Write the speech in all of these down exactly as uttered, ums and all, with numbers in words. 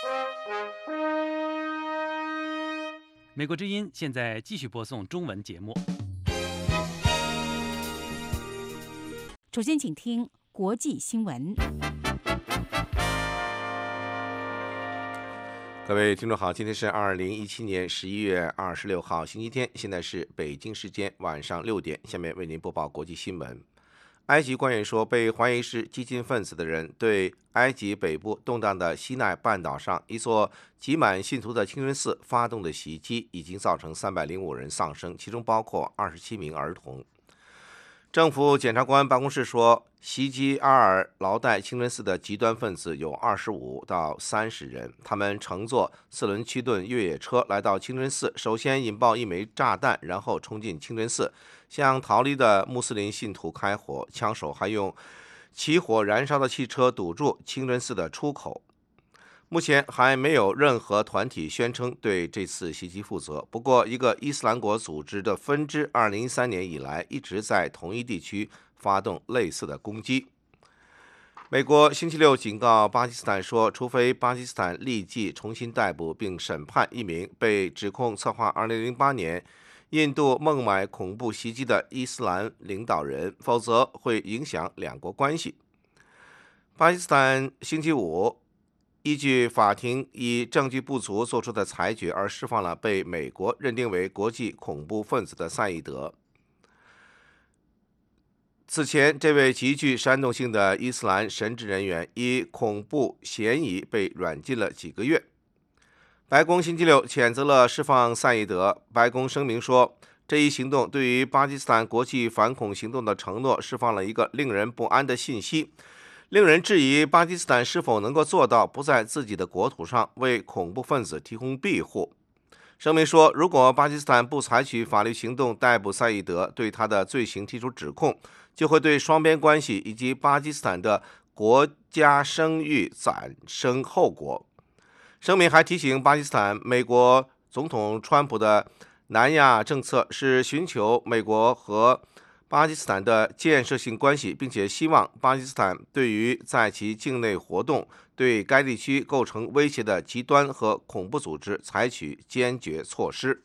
美国之音现在继续播送中文节目。 首先，请听国际新闻。 各位听众好，今天是二零一七年十一月二十六号，星期天，现在是北京时间晚上六点。下面为您播报国际新闻。埃及官员说，被怀疑是激进分子的人对埃及北部动荡的西奈半岛上一座挤满信徒的清真寺发动的袭击，已经造成三百零五人丧生，其中包括二十七名儿童。政府检察官办公室说，袭击阿尔劳代清真寺的极端分子有二十五到三十人，他们乘坐四轮驱动越野车来到清真寺，首先引爆一枚炸弹，然后冲进清真寺，向逃离的穆斯林信徒开火，枪手还用起火燃烧的汽车堵住清真寺的出口。目前还没有任何团体宣称对这次袭击负责。不过，一个伊斯兰国组织的分支二零一三年以来一直在同一地区发动类似的攻击。美国星期六警告巴基斯坦说，除非巴基斯坦立即重新逮捕并审判一名被指控策划二零零八年印度孟买恐怖袭击的伊斯兰领导人，否则会影响两国关系。巴基斯坦星期五依据法庭以证据不足作出的裁决而释放了被美国认定为国际恐怖分子的赛义德。此前，这位极具煽动性的伊斯兰神职人员以恐怖嫌疑被软禁了几个月。白宫星期六谴责了释放赛义德。白宫声明说，这一行动对于巴基斯坦国际反恐行动的承诺释放了一个令人不安的信息，令人质疑巴基斯坦是否能够做到不在自己的国土上为恐怖分子提供庇护。声明说，如果巴基斯坦不采取法律行动逮捕赛义德，对他的罪行提出指控，就会对双边关系以及巴基斯坦的国家声誉产生后果。声明还提醒巴基斯坦，美国总统川普的南亚政策是寻求美国和巴基斯坦的建设性关系，并且希望巴基斯坦对于在其境内活动、对该地区构成威胁的极端和恐怖组织采取坚决措施。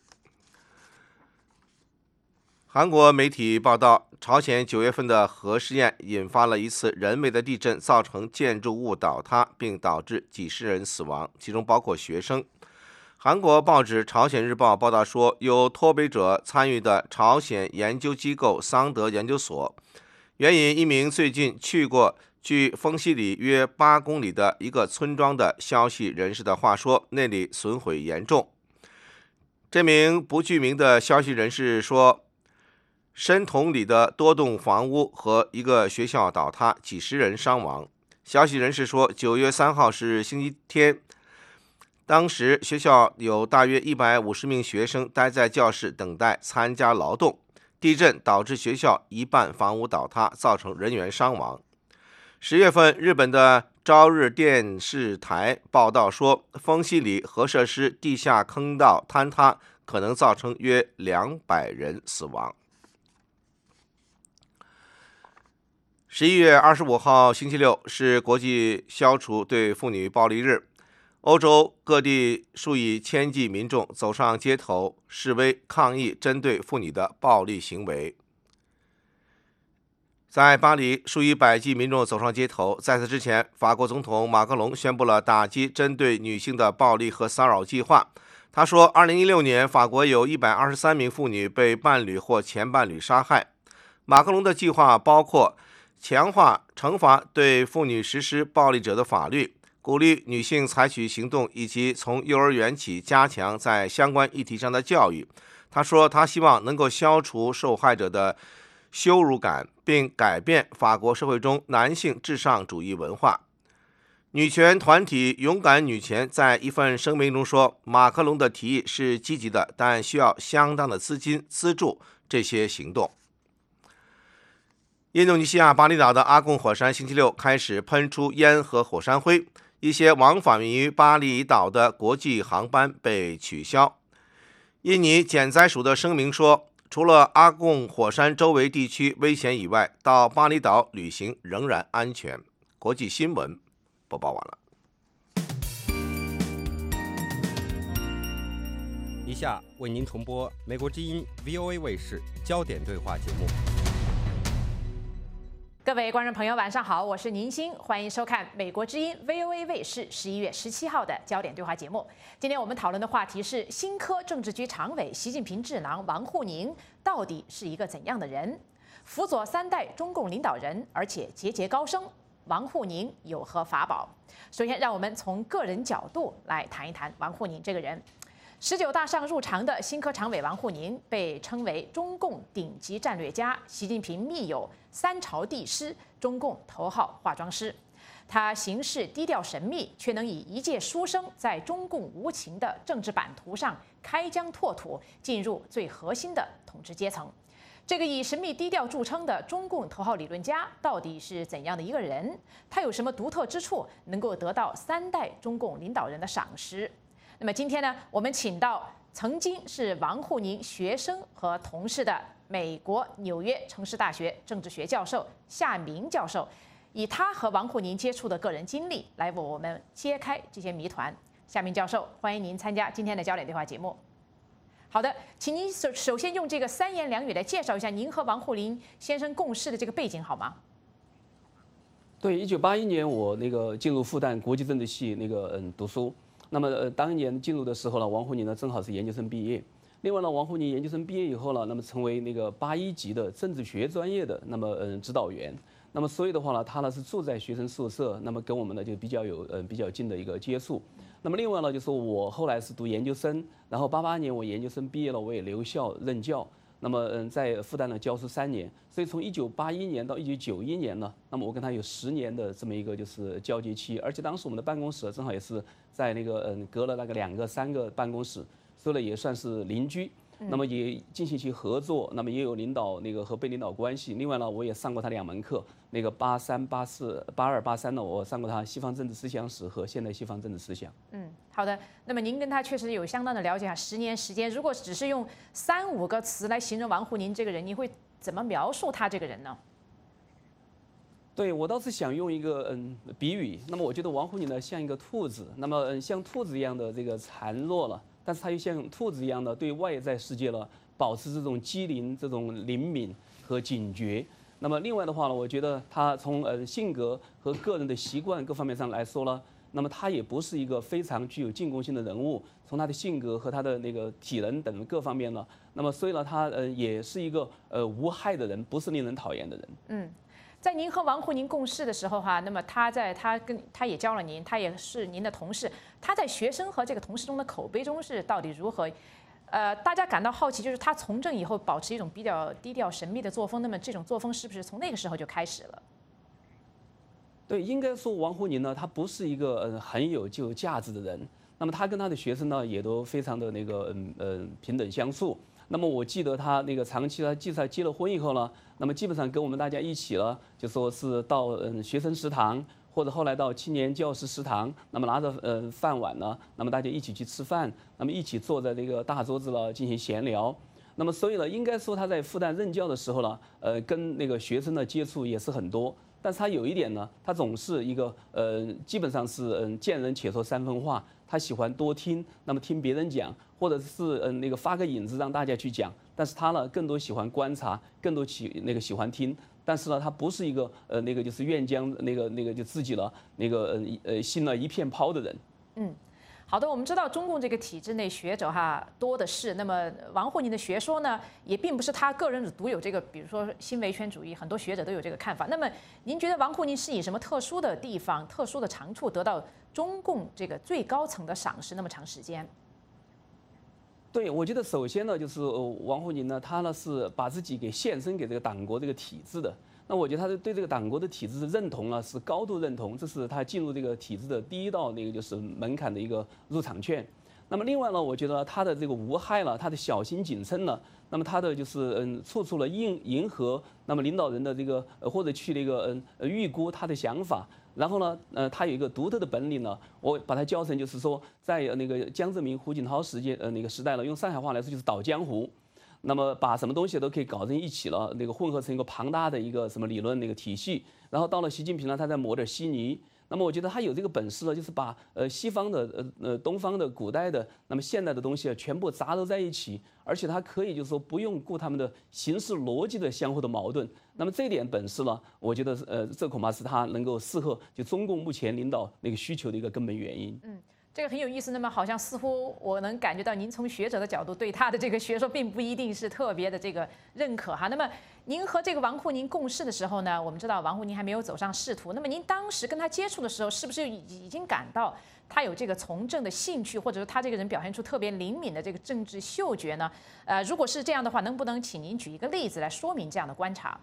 韩国媒体报道，朝鲜九月份的核试验引发了一次人为的地震，造成建筑物倒塌，并导致几十人死亡，其中包括学生。韩国报纸《朝鲜日报》报道说，有脱北者参与的朝鲜研究机构桑德研究所，援引一名最近去过距丰溪里约八公里的一个村庄的消息人士的话说，那里损毁严重。这名不具名的消息人士说，申筒里的多栋房屋和一个学校倒塌，几十人伤亡。消息人士说，九月三号是星期天，当时学校有大约一百五十名学生待在教室等待参加劳动。地震导致学校一半房屋倒塌，造成人员伤亡。十月份，日本的朝日电视台报道说，丰溪里核设施地下坑道坍塌，可能造成约两百人死亡。十一月二十五号，星期六是国际消除对妇女暴力日。欧洲各地数以千计民众走上街头示威抗议针对妇女的暴力行为。在巴黎，数以百计民众走上街头。在此之前，法国总统马克龙宣布了打击针对女性的暴力和骚扰计划。他说，二零一六年法国有一百二十三名妇女被伴侣或前伴侣杀害。马克龙的计划包括强化惩罚对妇女实施暴力者的法律，鼓励女性采取行动，以及从幼儿园起加强在相关议题上的教育。他说，他希望能够消除受害者的羞辱感，并改变法国社会中男性至上主义文化。女权团体勇敢女权在一份声明中说，马克龙的提议是积极的，但需要相当的资金资助这些行动。印度尼西亚巴厘岛的阿贡火山星期六开始喷出烟和火山灰，一些往返于巴厘岛的国际航班被取消。印尼减灾署的声明说，除了阿贡火山周围地区危险以外，到巴厘岛旅行仍然安全。国际新闻播报完了。 以下为您重播美国之音 V O A 卫视焦点对话节目。 各位观众朋友，晚上好，我是宁欣，欢迎收看美国之音 V O A 卫视十一月十七号的焦点对话节目。今天我们讨论的话题是新科政治局常委、习近平智囊王沪宁到底是一个怎样的人？辅佐三代中共领导人，而且节节高升，王沪宁有何法宝？首先，让我们从个人角度来谈一谈王沪宁这个人。十九大上入常的新科常委王沪宁被称为中共顶级战略家、习近平密友、三朝帝师、中共头号化妆师。他行事低调神秘，却能以一介书生在中共无情的政治版图上开疆拓土，进入最核心的统治阶层。这个以神秘低调著称的中共头号理论家到底是怎样的一个人？他有什么独特之处，能够得到三代中共领导人的赏识？那么今天呢，我们请到曾经是王沪宁学生和同事的美国纽约城市大学政治学教授夏明教授，以他和王沪宁接触的个人经历来为我们揭开这些谜团。夏明教授，欢迎您参加今天的焦点对话节目。好的，请您首首先用这个三言两语来介绍一下您和王沪宁先生共事的这个背景好吗？ 对，一九八一年我那个进入复旦国际政治系那个嗯读书。那么呃，当年进入的时候呢，王沪宁呢正好是研究生毕业。另外呢，王沪宁研究生毕业以后呢，那么成为那个八一级的政治学专业的那么嗯指导员。那么所以的话呢，他呢是住在学生宿舍，那么跟我们呢就比较有嗯比较近的一个接触。那么另外呢，就是我后来是读研究生，然后八八年我研究生毕业了，我也留校任教。那么嗯，在复旦呢教书三年，所以从一九八一年到一九九一年呢，那么我跟他有十年的这么一个就是交接期，而且当时我们的办公室正好也是在那个嗯隔了那个两个三个办公室，所以呢也算是邻居。那么也进行其合作，那么也有领导那个和被领导关系。另外呢，我也上过他两门课，那个八三八四八二八三呢，我上过他西方政治思想史和现代西方政治思想。 嗯，好的。那么您跟他确实有相当的了解啊，十年时间，如果只是用三五个词来形容王沪宁这个人，你会怎么描述他这个人呢？ 对，我倒是想用一个嗯比喻，那么我觉得王沪宁呢像一个兔子，那么嗯像兔子一样的这个孱弱了。但是他又像兔子一样的对外在世界呢保持这种机灵、这种灵敏和警觉。那么另外的话呢，我觉得他从呃性格和个人的习惯各方面上来说呢，那么他也不是一个非常具有进攻性的人物。从他的性格和他的那个体能等各方面呢，那么所以呢，他呃也是一个呃无害的人，不是令人讨厌的人。 嗯。在您和王沪宁共事的时候哈，那么他在他跟他也教了您，他也是您的同事，他在学生和这个同事中的口碑中是到底如何？呃，大家感到好奇，就是他从政以后保持一种比较低调神秘的作风，那么这种作风是不是从那个时候就开始了？ 对，应该说王沪宁呢，他不是一个呃很有具有价值的人。那么他跟他的学生呢，也都非常的那个嗯呃平等相处。那么我记得他那个长期他即使结了婚以后呢，那么基本上跟我们大家一起了，就说是到嗯学生食堂，或者后来到青年教师食堂，那么拿着呃饭碗呢，那么大家一起去吃饭，那么一起坐在这个大桌子了进行闲聊。那么所以呢，应该说他在复旦任教的时候呢，呃跟那个学生的接触也是很多。但是他有一点呢，他总是一个呃基本上是嗯见人且说三分话。他喜欢多听，那么听别人讲，或者是嗯那个发个引子让大家去讲。但是他呢，更多喜欢观察，更多喜那个喜欢听。但是呢，他不是一个呃那个就是愿将那个那个就自己了那个呃呃心呢一片抛的人。 嗯。好的，我们知道中共这个体制内学者哈多的是，那么王沪宁的学说呢，也并不是他个人的独有这个，比如说新维权主义，很多学者都有这个看法。那么您觉得王沪宁是以什么特殊的地方、特殊的长处得到中共这个最高层的赏识那么长时间？ 对，我觉得首先呢，就是王沪宁呢，他呢是把自己给献身给这个党国这个体制的。那我觉得他是对这个党国的体制是认同了，是高度认同，这是他进入这个体制的第一道那个就是门槛的一个入场券。那么另外呢，我觉得他的这个无害了，他的小心谨慎了，那么他的就是嗯，处处了应迎合那么领导人的这个呃或者去那个嗯呃预估他的想法。然后呢，呃，他有一个独特的本领呢，我把它教成就是说，在那个江泽民、胡锦涛时间呃那个时代呢，用上海话来说就是倒江湖。那么把什么东西都可以搞在一起了，那个混合成一个庞大的一个什么理论那个体系。然后到了习近平呢，他再抹点稀泥。那那么我觉得他有这个本事呢，就是把呃西方的呃呃东方的古代的那么现代的东西啊全部杂糅在一起，而且他可以就是说不用顾他们的形式逻辑的相互的矛盾。那么这点本事呢，我觉得呃这恐怕是他能够适合就中共目前领导那个需求的一个根本原因。 嗯。这个很有意思，那么好像似乎我能感觉到您从学者的角度对他的这个学说并不一定是特别的这个认可哈。那么您和这个王沪宁共事的时候呢，我们知道王沪宁还没有走上仕途，那么您当时跟他接触的时候，是不是已经感到他有这个从政的兴趣，或者说他这个人表现出特别灵敏的这个政治嗅觉呢？呃，如果是这样的话，能不能请您举一个例子来说明这样的观察？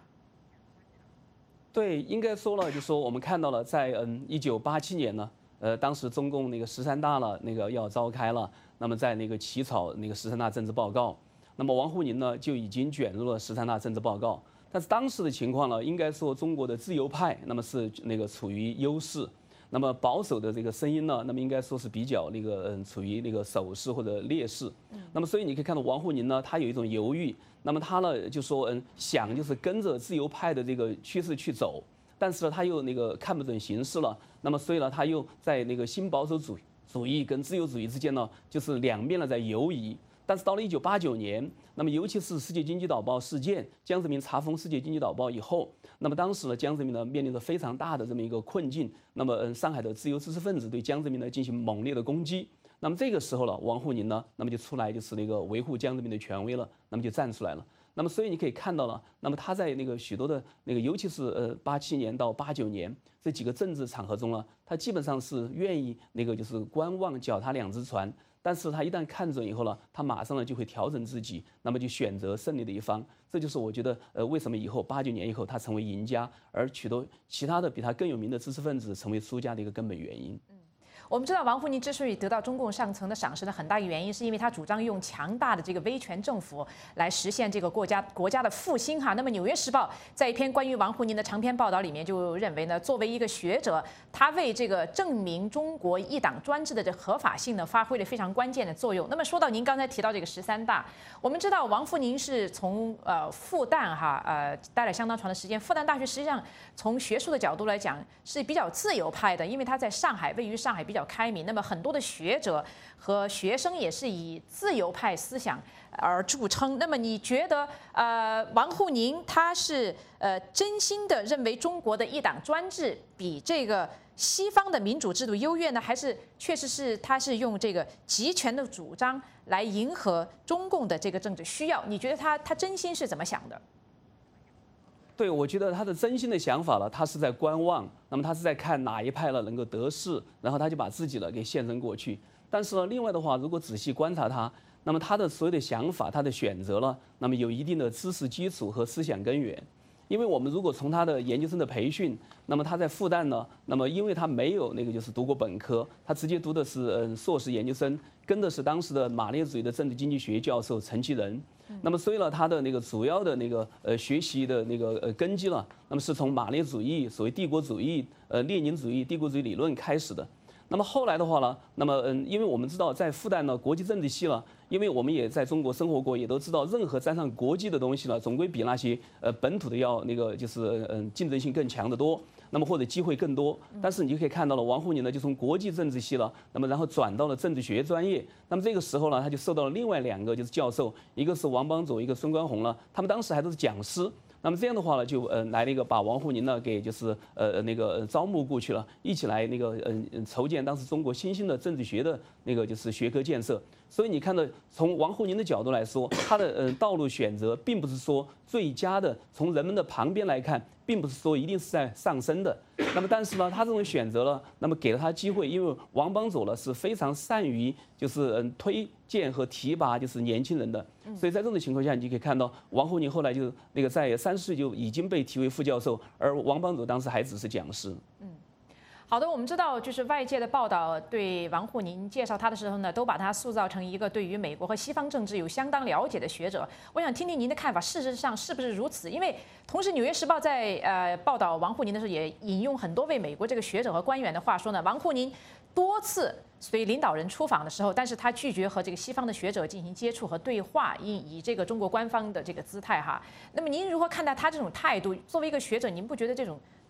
对，应该说了，就说我们看到了在嗯一九八七年呢。呃，当时中共那个十三大了，那个要召开了，那么在那个起草那个十三大政治报告，那么王沪宁呢就已经卷入了十三大政治报告。但是当时的情况呢，应该说中国的自由派那么是那个处于优势，那么保守的这个声音呢，那么应该说是比较那个嗯处于那个守势或者劣势。那么所以你可以看到王沪宁呢，他有一种犹豫，那么他呢就说嗯想就是跟着自由派的这个趋势去走。但是呢，他又那个看不准形势了，那么所以呢，他又在那个新保守主主义跟自由主义之间呢，就是两面呢在游移。但是到了一九八九年，那么尤其是世界经济导报事件，江泽民查封世界经济导报以后，那么当时呢，江泽民呢面临着非常大的这么一个困境。那么，嗯，上海的自由知识分子对江泽民呢进行猛烈的攻击。那么这个时候呢，王沪宁呢，那么就出来就是那个维护江泽民的权威了，那么就站出来了。那么，所以你可以看到了，那么他在那个许多的那个，尤其是呃八七年到八九年这几个政治场合中呢，他基本上是愿意那个就是观望，脚踏两只船。但是他一旦看准以后呢，他马上呢就会调整自己，那么就选择胜利的一方。这就是我觉得呃为什么以后八九年以后他成为赢家，而许多其他的比他更有名的知识分子成为输家的一个根本原因。 我们知道王沪宁之所以得到中共上层的赏识的很大一个原因，是因为他主张用强大的这个威权政府来实现这个国家国家的复兴哈。那么《纽约时报》在一篇关于王沪宁的长篇报道里面就认为呢，作为一个学者，他为这个证明中国一党专制的这合法性呢，发挥了非常关键的作用。那么说到您刚才提到这个十三大，我们知道王沪宁是从呃复旦哈呃待了相当长的时间，复旦大学实际上从学术的角度来讲是比较自由派的，因为他在上海，位于上海比较开明，那么很多的学者和学生也是以自由派思想而著称。那么你觉得，呃，王沪宁他是呃真心的认为中国的一党专制比这个西方的民主制度优越呢，还是确实是他是用这个集权的主张来迎合中共的这个政治需要？你觉得他他真心是怎么想的？ 对，我觉得他的真心的想法呢，他是在观望，那么他是在看哪一派呢能够得势，然后他就把自己呢给献身过去。但是呢，另外的话，如果仔细观察他，那么他的所有的想法，他的选择呢，那么有一定的知识基础和思想根源。因为我们如果从他的研究生的培训，那么他在复旦呢，那么因为他没有那个就是读过本科，他直接读的是嗯硕士研究生，跟的是当时的马列主义的政治经济学教授陈其仁。那么所以呢，他的那个主要的那个呃学习的那个呃根基呢，那么是从马列主义、所谓帝国主义、呃列宁主义、帝国主义理论开始的。那么后来的话呢，那么嗯，因为我们知道在复旦呢，国际政治系呢，因为我们也在中国生活过，也都知道，任何沾上国际的东西呢，总归比那些呃本土的要那个就是嗯竞争性更强得多，那么或者机会更多。但是你就可以看到了，王沪宁呢就从国际政治系了，那么然后转到了政治学专业。那么这个时候呢，他就受到了另外两个就是教授，一个是王邦佐，一个孙观宏了，他们当时还都是讲师。那么这样的话呢，就呃来了一个把王沪宁呢给就是呃那个招募过去了，一起来那个嗯、呃、筹建当时中国新兴的政治学的那个就是学科建设。所以你看到从王沪宁的角度来说，他的呃道路选择并不是说最佳的，从人们的旁边来看，并不是说一定是在上升的。那么但是呢，他这种选择了，那么给了他机会，因为王邦佐呢是非常善于就是嗯推荐和提拔就是年轻人的，所以在这种情况下，你就可以看到王沪宁后来就那个在三十岁就已经被提为副教授，而王邦佐当时还只是讲师。 嗯。好的，我们知道，就是外界的报道对王沪宁介绍他的时候呢，都把他塑造成一个对于美国和西方政治有相当了解的学者。我想听听您的看法，事实上是不是如此？因为同时，《纽约时报》在呃报道王沪宁的时候，也引用很多位美国这个学者和官员的话说呢，王沪宁多次随领导人出访的时候，但是他拒绝和这个西方的学者进行接触和对话，以以这个中国官方的这个姿态哈。那么您如何看待他这种态度？作为一个学者，您不觉得这种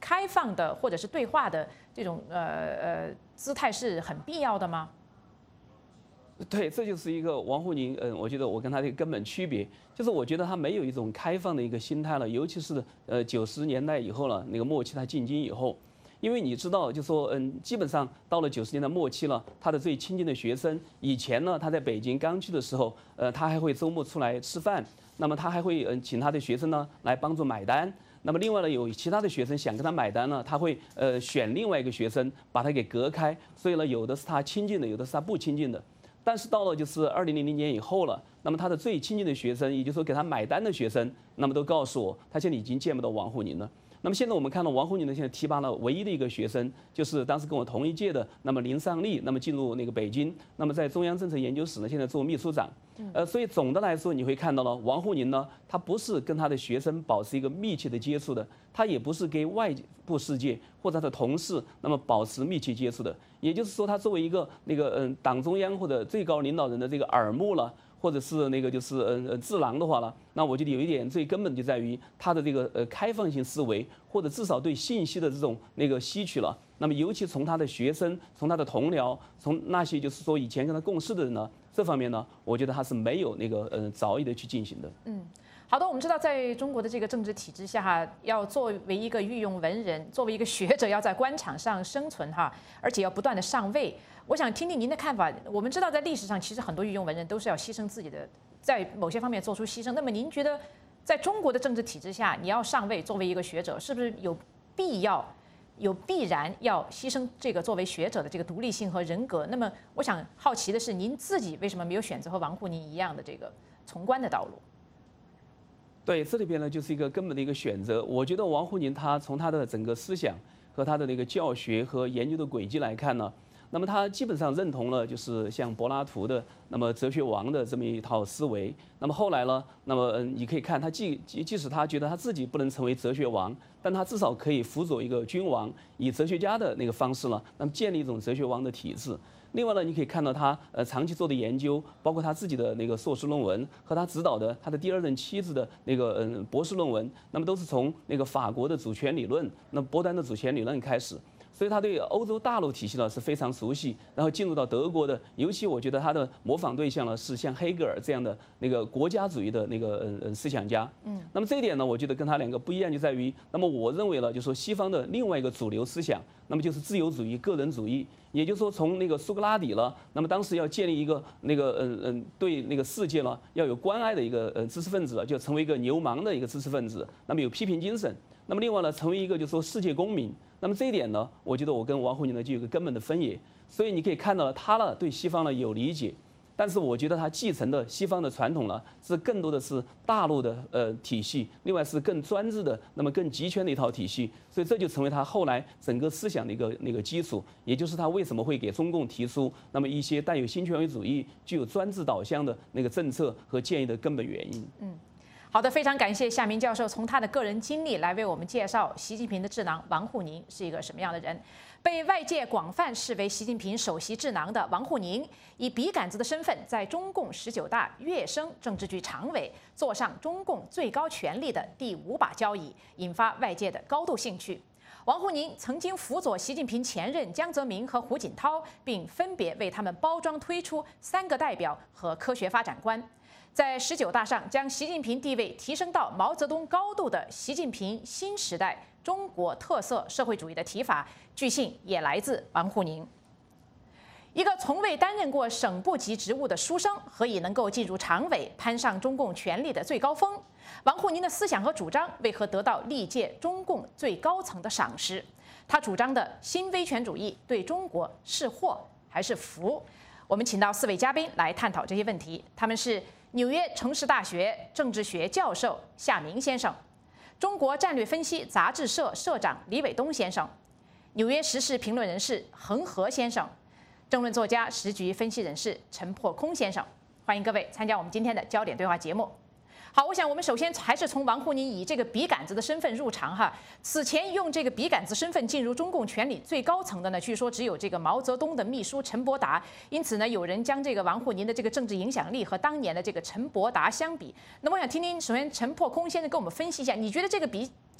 开放的或者是对话的这种呃呃姿态是很必要的吗？ 对，这就是一个王沪宁，嗯，我觉得我跟他的一个根本区别，就是我觉得他没有一种开放的一个心态了，尤其是呃九十年代以后了，那个末期他进京以后，因为你知道，就说嗯，基本上到了九十年代末期了，他的最亲近的学生，以前呢他在北京刚去的时候，呃，他还会周末出来吃饭，那么他还会嗯请他的学生呢来帮助买单。那么另外呢，有其他的学生想跟他买单呢，他会呃选另外一个学生把他给隔开，所以呢，有的是他亲近的，有的是他不亲近的。但是到了就是二零零零年以后了，那么他的最亲近的学生，也就是说给他买单的学生，那么都告诉我，他现在已经见不到王沪宁了。那么现在我们看到王沪宁呢，现在提拔了唯一的一个学生，就是当时跟我同一届的，那么林尚利，那么进入那个北京，那么在中央政策研究室呢，现在做秘书长。呃，所以总的来说，你会看到了，王沪宁呢，他不是跟他的学生保持一个密切的接触的，他也不是跟外部世界或者他的同事那么保持密切接触的。也就是说，他作为一个那个嗯党中央或者最高领导人的这个耳目了。或者是那个就是呃呃智囊的话呢，那我觉得有一点最根本就在于他的这个呃开放性思维，或者至少对信息的这种那个吸取了。那么尤其从他的学生、从他的同僚、从那些就是说以前跟他共事的人呢，这方面呢，我觉得他是没有那个呃着意的去进行的。 嗯。好的，我们知道，在中国的这个政治体制下，哈，要作为一个御用文人，作为一个学者，要在官场上生存，哈，而且要不断的上位。我想听听您的看法。我们知道，在历史上，其实很多御用文人都是要牺牲自己的，在某些方面做出牺牲。那么，您觉得，在中国的政治体制下，你要上位，作为一个学者，是不是有必要、有必然要牺牲这个作为学者的这个独立性和人格？那么，我想好奇的是，您自己为什么没有选择和王沪宁一样的这个从官的道路？ 对，这里边呢就是一个根本的一个选择。我觉得王沪宁他从他的整个思想和他的那个教学和研究的轨迹来看呢，那么他基本上认同了就是像柏拉图的那么哲学王的这么一套思维。那么后来呢，那么嗯，你可以看他即即使他觉得他自己不能成为哲学王，但他至少可以辅佐一个君王，以哲学家的那个方式呢，那么建立一种哲学王的体制。另外呢，你可以看到他呃长期做的研究，包括他自己的那个硕士论文和他指导的他的第二任妻子的那个嗯博士论文，那么都是从那个法国的主权理论，那波丹的主权理论开始。所以他对欧洲大陆体系呢是非常熟悉，然后进入到德国的，尤其我觉得他的模仿对象呢是像黑格尔这样的那个国家主义的那个嗯嗯思想家。嗯，那么这一点呢，我觉得跟他两个不一样就在于，那么我认为呢，就说西方的另外一个主流思想，那么就是自由主义、个人主义，也就是说从那个苏格拉底了，那么当时要建立一个那个嗯嗯对那个世界呢要有关爱的一个呃知识分子，就成为一个流氓的一个知识分子，那么有批评精神。那么另外呢，成为一个就是说世界公民。那么这一点呢，我觉得我跟王沪宁呢就有个根本的分野。所以你可以看到他呢对西方呢有理解，但是我觉得他继承的西方的传统呢是更多的是大陆的呃体系，另外是更专制的，那么更集权的一套体系。所以这就成为他后来整个思想的一个那个基础，也就是他为什么会给中共提出那么一些带有新权威主义、具有专制导向的那个政策和建议的根本原因。 嗯。好的，非常感谢夏明教授从他的个人经历来为我们介绍习近平的智囊王沪宁是一个什么样的人。被外界广泛视为习近平首席智囊的王沪宁，以笔杆子的身份在中共十九大跃升政治局常委，坐上中共最高权力的第五把交椅，引发外界的高度兴趣。王沪宁曾经辅佐习近平前任江泽民和胡锦涛，并分别为他们包装推出三个代表和科学发展观。在十九大上将习近平地位提升到毛泽东高度的习近平新时代中国特色社会主义的提法，据信也来自王沪宁。一个从未担任过省部级职务的书生，何以能够进入常委，攀上中共权力的最高峰？王沪宁的思想和主张为何得到历届中共最高层的赏识？他主张的新威权主义对中国是祸还是福？我们请到四位嘉宾来探讨这些问题，他们是纽约城市大学政治学教授夏明先生，中国战略分析杂志社社长李伟东先生，纽约时事评论人士恒河先生，政论作家、时局分析人士陈破空先生。欢迎各位参加我们今天的焦点对话节目。好，我想我们首先还是从王沪宁以这个笔杆子的身份入场哈。此前用这个笔杆子身份进入中共权力最高层的呢，据说只有这个毛泽东的秘书陈伯达。因此呢，有人将这个王沪宁的这个政治影响力和当年的这个陈伯达相比。那么我想听听，首先陈破空先生给我们分析一下，你觉得这个比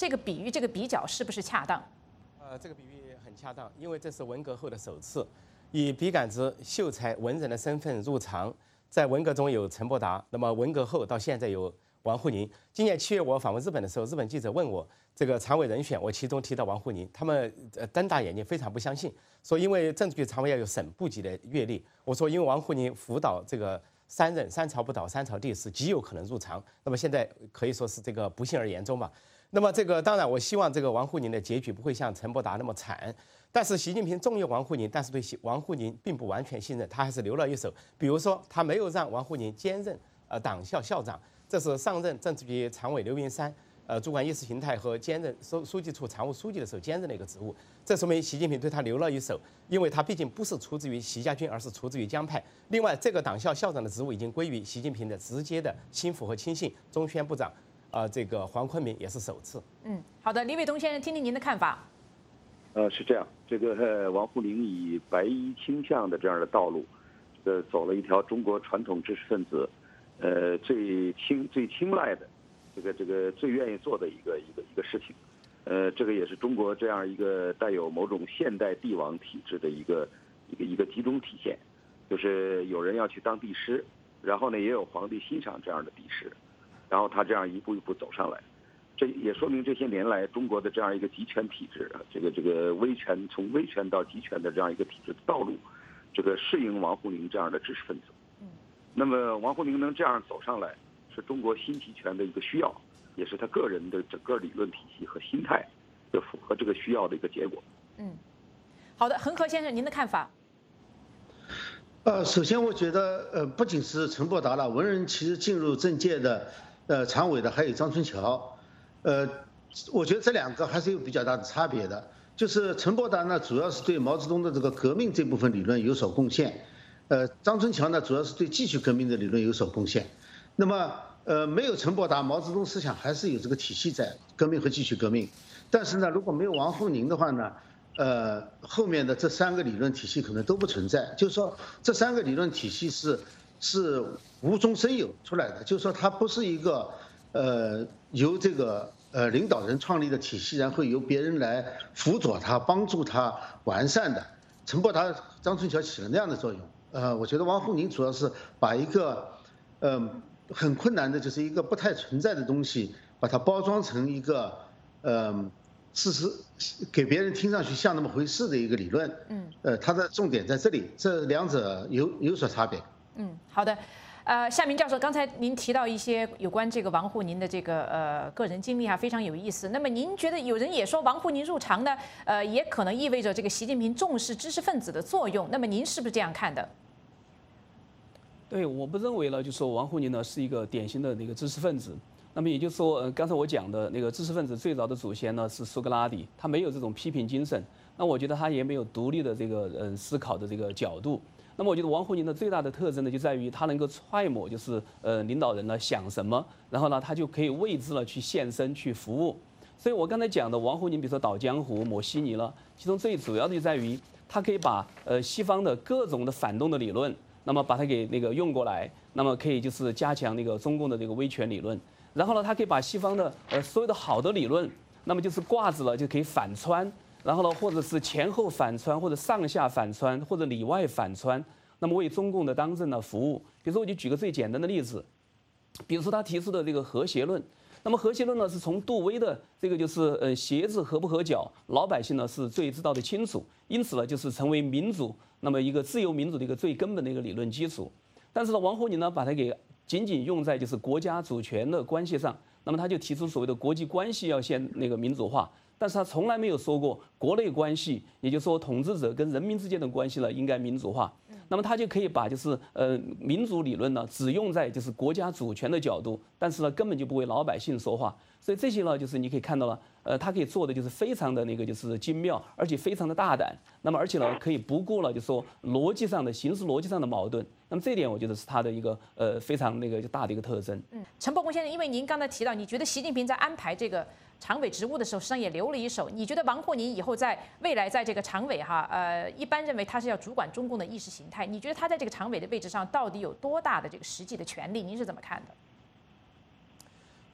这个比喻、这个比较是不是恰当？ 呃，这个比喻很恰当，因为这是文革后的首次以笔杆子秀才文人的身份入常。在文革中有陈伯达，那么文革后到现在有王沪宁。今年七月我访问日本的时候，日本记者问我这个常委人选，我其中提到王沪宁，他们呃瞪大眼睛，非常不相信，说因为政治局常委要有省部级的阅历。我说因为王沪宁辅导这个三任三朝不倒三朝帝是极有可能入常，那么现在可以说是这个不幸而言中吧。那么这个当然，我希望这个王沪宁的结局不会像陈伯达那么惨。但是习近平重用王沪宁，但是对王沪宁并不完全信任，他还是留了一手。比如说，他没有让王沪宁兼任呃党校校长，这是上任政治局常委刘云山呃主管意识形态和兼任书书记处常务书记的时候兼任的一个职务。这说明习近平对他留了一手，因为他毕竟不是出自于习家军，而是出自于江派。另外，这个党校校长的职务已经归于习近平的直接的心腹和亲信中宣部长，呃，这个黄坤明也是首次。 嗯，好的，李伟东先生，听听您的看法。 呃，是这样，这个、呃、王沪宁以白衣倾向的这样的道路，这个走了一条中国传统知识分子，呃，最青最青睐的，这个这个最愿意做的一个一个一个事情，呃，这个也是中国这样一个带有某种现代帝王体制的一个一个一个集中体现，就是有人要去当帝师，然后呢，也有皇帝欣赏这样的帝师，然后他这样一步一步走上来。这也说明这些年来中国的这样一个集权体制啊，这个这个威权从威权到集权的这样一个体制的道路，这个适应王沪宁这样的知识分子。那么王沪宁能这样走上来，是中国新集权的一个需要，也是他个人的整个理论体系和心态就符合这个需要的一个结果。 嗯，好的，恒河先生，您的看法？ 呃，首先我觉得，呃，不仅是陈伯达了，文人其实进入政界的，呃，常委的还有张春桥。呃，我觉得这两个还是有比较大的差别的。就是陈伯达呢，主要是对毛泽东的这个革命这部分理论有所贡献，呃，张春桥呢，主要是对继续革命的理论有所贡献。那么，呃，没有陈伯达，毛泽东思想还是有这个体系在，革命和继续革命。但是呢，如果没有王沪宁的话呢，呃，后面的这三个理论体系可能都不存在。就是说，这三个理论体系是是无中生有出来的，就是说它不是一个。呃，由这个呃领导人创立的体系，然后由别人来辅佐他、帮助他完善的。陈伯达、张春桥起了那样的作用。呃，我觉得王沪宁主要是把一个呃很困难的，就是一个不太存在的东西，把它包装成一个呃事实给别人听上去像那么回事的一个理论。嗯。呃，它的重点在这里，这两者有有所差别。 嗯，好的。呃，夏明教授，刚才您提到一些有关这个王沪宁的这个呃个人经历啊，非常有意思。那么您觉得有人也说王沪宁入常呢，呃，也可能意味着这个习近平重视知识分子的作用。那么您是不是这样看的？ 对，我不认为呢，就说王沪宁呢是一个典型的那个知识分子。那么也就是说，呃，刚才我讲的那个知识分子最早的祖先呢是苏格拉底，他没有这种批评精神。那我觉得他也没有独立的这个呃思考的这个角度。那么我觉得王沪宁的最大的特征呢，就在于他能够揣摩，就是呃领导人呢想什么，然后呢他就可以为之了去献身去服务。所以我刚才讲的王沪宁，比如说倒江湖、抹稀泥了，其中最主要的就在于他可以把呃西方的各种的反动的理论，那么把它给那个用过来，那么可以就是加强那个中共的这个威权理论。然后呢，他可以把西方的呃所有的好的理论，那么就是挂着了就可以反穿。然后呢，或者是前后反穿，或者上下反穿，或者里外反穿，那么为中共的当政呢服务。比如说，我就举个最简单的例子，比如说他提出的这个和谐论。那么和谐论呢，是从杜威的这个就是呃鞋子合不合脚，老百姓呢是最知道的清楚，因此呢就是成为民主那么一个自由民主的一个最根本的一个理论基础。但是呢，王沪宁呢把它给仅仅用在就是国家主权的关系上，那么他就提出所谓的国际关系要先那个民主化。但是他从来没有说过国内关系，也就是说统治者跟人民之间的关系呢应该民主化。那么他就可以把就是呃民主理论呢只用在就是国家主权的角度，但是呢根本就不为老百姓说话。所以这些呢就是你可以看到了，呃他可以做的就是非常的那个就是精妙，而且非常的大胆。那么而且呢可以不顾了就说逻辑上的形式逻辑上的矛盾。那么这一点我觉得是他的一个呃非常那个大的一个特征。 嗯，陈伯公先生，因为您刚才提到，你觉得习近平在安排这个常委职务的时候，实际上也留了一手。你觉得王沪宁以后在未来在这个常委哈，呃，一般认为他是要主管中共的意识形态。你觉得他在这个常委的位置上到底有多大的这个实际的权利？您是怎么看的？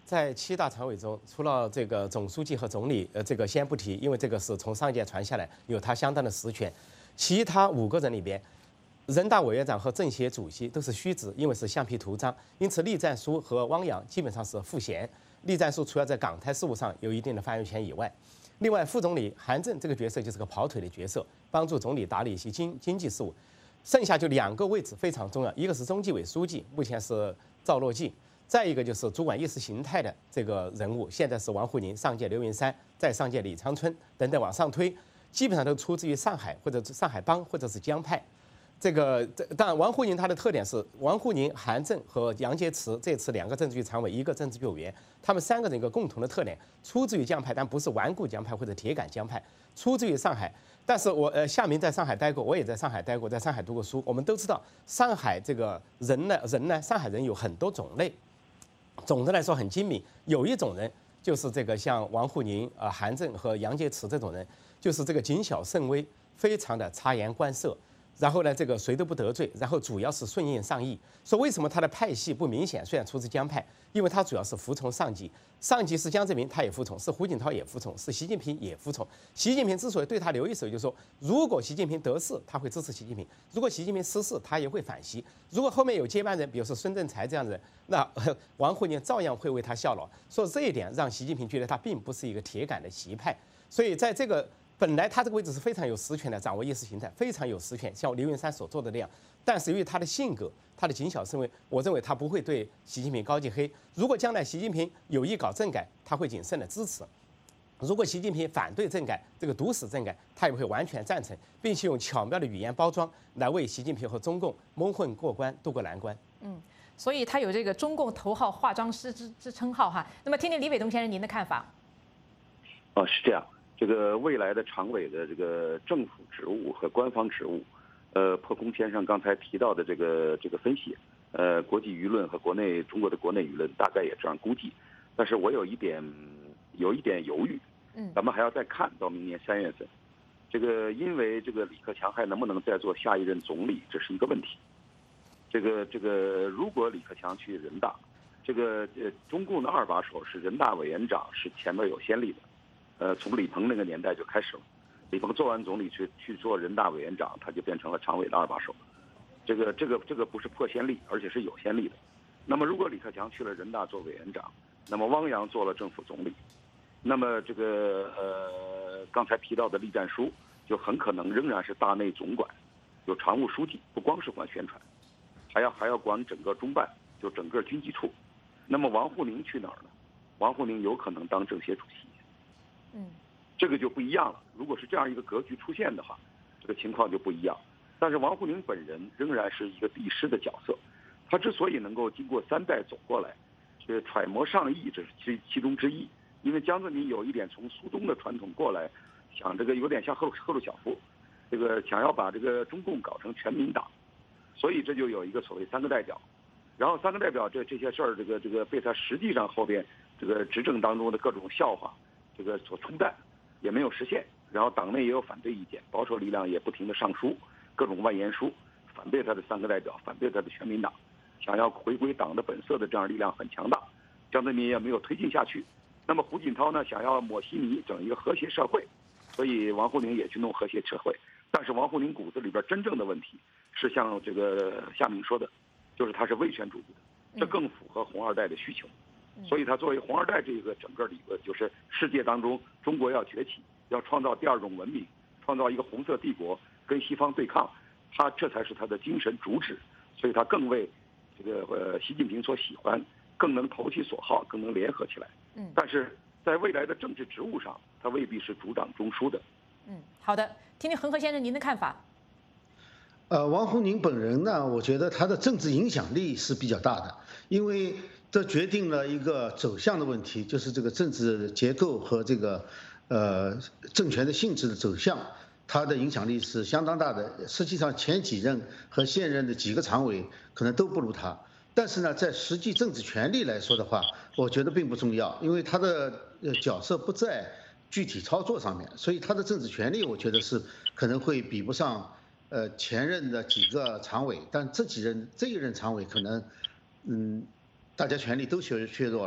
在七大常委中，除了这个总书记和总理，呃，这个先不提，因为这个是从上届传下来，有他相当的实权。其他五个人里边，人大委员长和政协主席都是虚职，因为是橡皮图章，因此栗战书和汪洋基本上是赋闲。栗战书除了在港台事务上有一定的发言权以外，另外副总理韩正这个角色就是个跑腿的角色，帮助总理打理一些经经济事务。剩下就两个位置非常重要，一个是中纪委书记，目前是赵乐际。再一个就是主管意识形态的这个人物，现在是王沪宁，上届刘云山，再上届李长春等等往上推，基本上都出自于上海或者上海帮或者是江派。这个这当然王沪宁他的特点是王沪宁、韩正和杨洁篪这次两个政治局常委，一个政治局委员，他们三个人一个共同的特点，出自于江派，但不是顽固江派或者铁杆江派，出自于上海。但是我呃夏明在上海待过，我也在上海待过，在上海读过书，我们都知道上海这个人呢人呢，上海人有很多种类。总的来说很精明，有一种人就是这个像王沪宁、啊韩正和杨洁篪这种人，就是这个谨小慎微，非常的察言观色，然后呢这个谁都不得罪，然后主要是顺应上意。说为什么他的派系不明显？虽然出自江派，因为他主要是服从上级，上级是江泽民，他也服从；是胡锦涛也服从；是习近平也服从。习近平之所以对他留一手，就是说如果习近平得势，他会支持习近平；如果习近平失势，他也会反袭。如果后面有接班人，比如说孙政才这样的人，那王沪宁照样会为他效劳。所以这一点让习近平觉得他并不是一个铁杆的习派。所以在这个本来他这个位置是非常有实权的，掌握意识形态非常有实权，像刘云山所做的那样。但是由于他的性格，他的谨小慎微，我认为他不会对习近平高记黑。如果将来习近平有意搞政改，他会谨慎的支持；如果习近平反对政改，这个毒死政改，他也会完全赞成，并且用巧妙的语言包装来为习近平和中共蒙混过关，渡过难关。 嗯，所以他有这个中共头号化妆师之之称号哈。那么听听李伟东先生您的看法。 哦，是这样。这个未来的常委的这个政府职务和官方职务，呃，破空先生刚才提到的这个这个分析，呃，国际舆论和国内中国的国内舆论大概也这样估计，但是我有一点有一点犹豫，嗯，咱们还要再看到明年三月份，这个因为这个李克强还能不能再做下一任总理，这是一个问题。这个这个如果李克强去人大，这个呃中共的二把手是人大委员长，是前面有先例的。呃，从李鹏那个年代就开始了，李鹏做完总理去去做人大委员长，他就变成了常委的二把手。这个这个这个不是破先例，而且是有先例的。那么如果李克强去了人大做委员长，那么汪洋做了政府总理，那么这个呃刚才提到的栗战书就很可能仍然是大内总管，有常务书记，不光是管宣传，还要还要管整个中办，就整个军机处。那么王沪宁去哪儿呢？王沪宁有可能当政协主席。嗯，这个就不一样了。如果是这样一个格局出现的话，这个情况就不一样。但是王沪宁本人仍然是一个帝师的角色，他之所以能够经过三代走过来，这揣摩上意，这是其其中之一。因为江泽民有一点从苏东的传统过来，想这个有点像赫鲁赫鲁晓夫，这个想要把这个中共搞成全民党，所以这就有一个所谓三个代表。然后三个代表这这些事儿，这个这个被他实际上后边这个执政当中的各种笑话。这个所冲淡也没有实现，然后党内也有反对意见，保守力量也不停的上书，各种万言书，反对他的三个代表，反对他的全民党，想要回归党的本色的这样力量很强大，江泽民也没有推进下去。那么胡锦涛呢，想要抹稀泥，整一个和谐社会，所以王沪宁也去弄和谐社会。但是王沪宁骨子里边真正的问题是像这个夏明说的，就是他是威权主义的，这更符合红二代的需求。所以他作为红二代这个整个理论，就是世界当中中国要崛起，要创造第二种文明，创造一个红色帝国，跟西方对抗，他这才是他的精神主旨。所以他更为这个呃习近平所喜欢，更能投其所好，更能联合起来。嗯，但是在未来的政治职务上，他未必是主掌中枢的。 嗯，好的，听听恒河先生您的看法。 呃，王沪宁本人呢，我觉得他的政治影响力是比较大的，因为这决定了一个走向的问题，就是这个政治结构和这个呃政权的性质的走向，他的影响力是相当大的。实际上前几任和现任的几个常委可能都不如他，但是呢，在实际政治权力来说的话，我觉得并不重要，因为他的呃角色不在具体操作上面，所以他的政治权力我觉得是可能会比不上呃前任的几个常委，但这几任这一任常委可能嗯大家权力都削削弱了，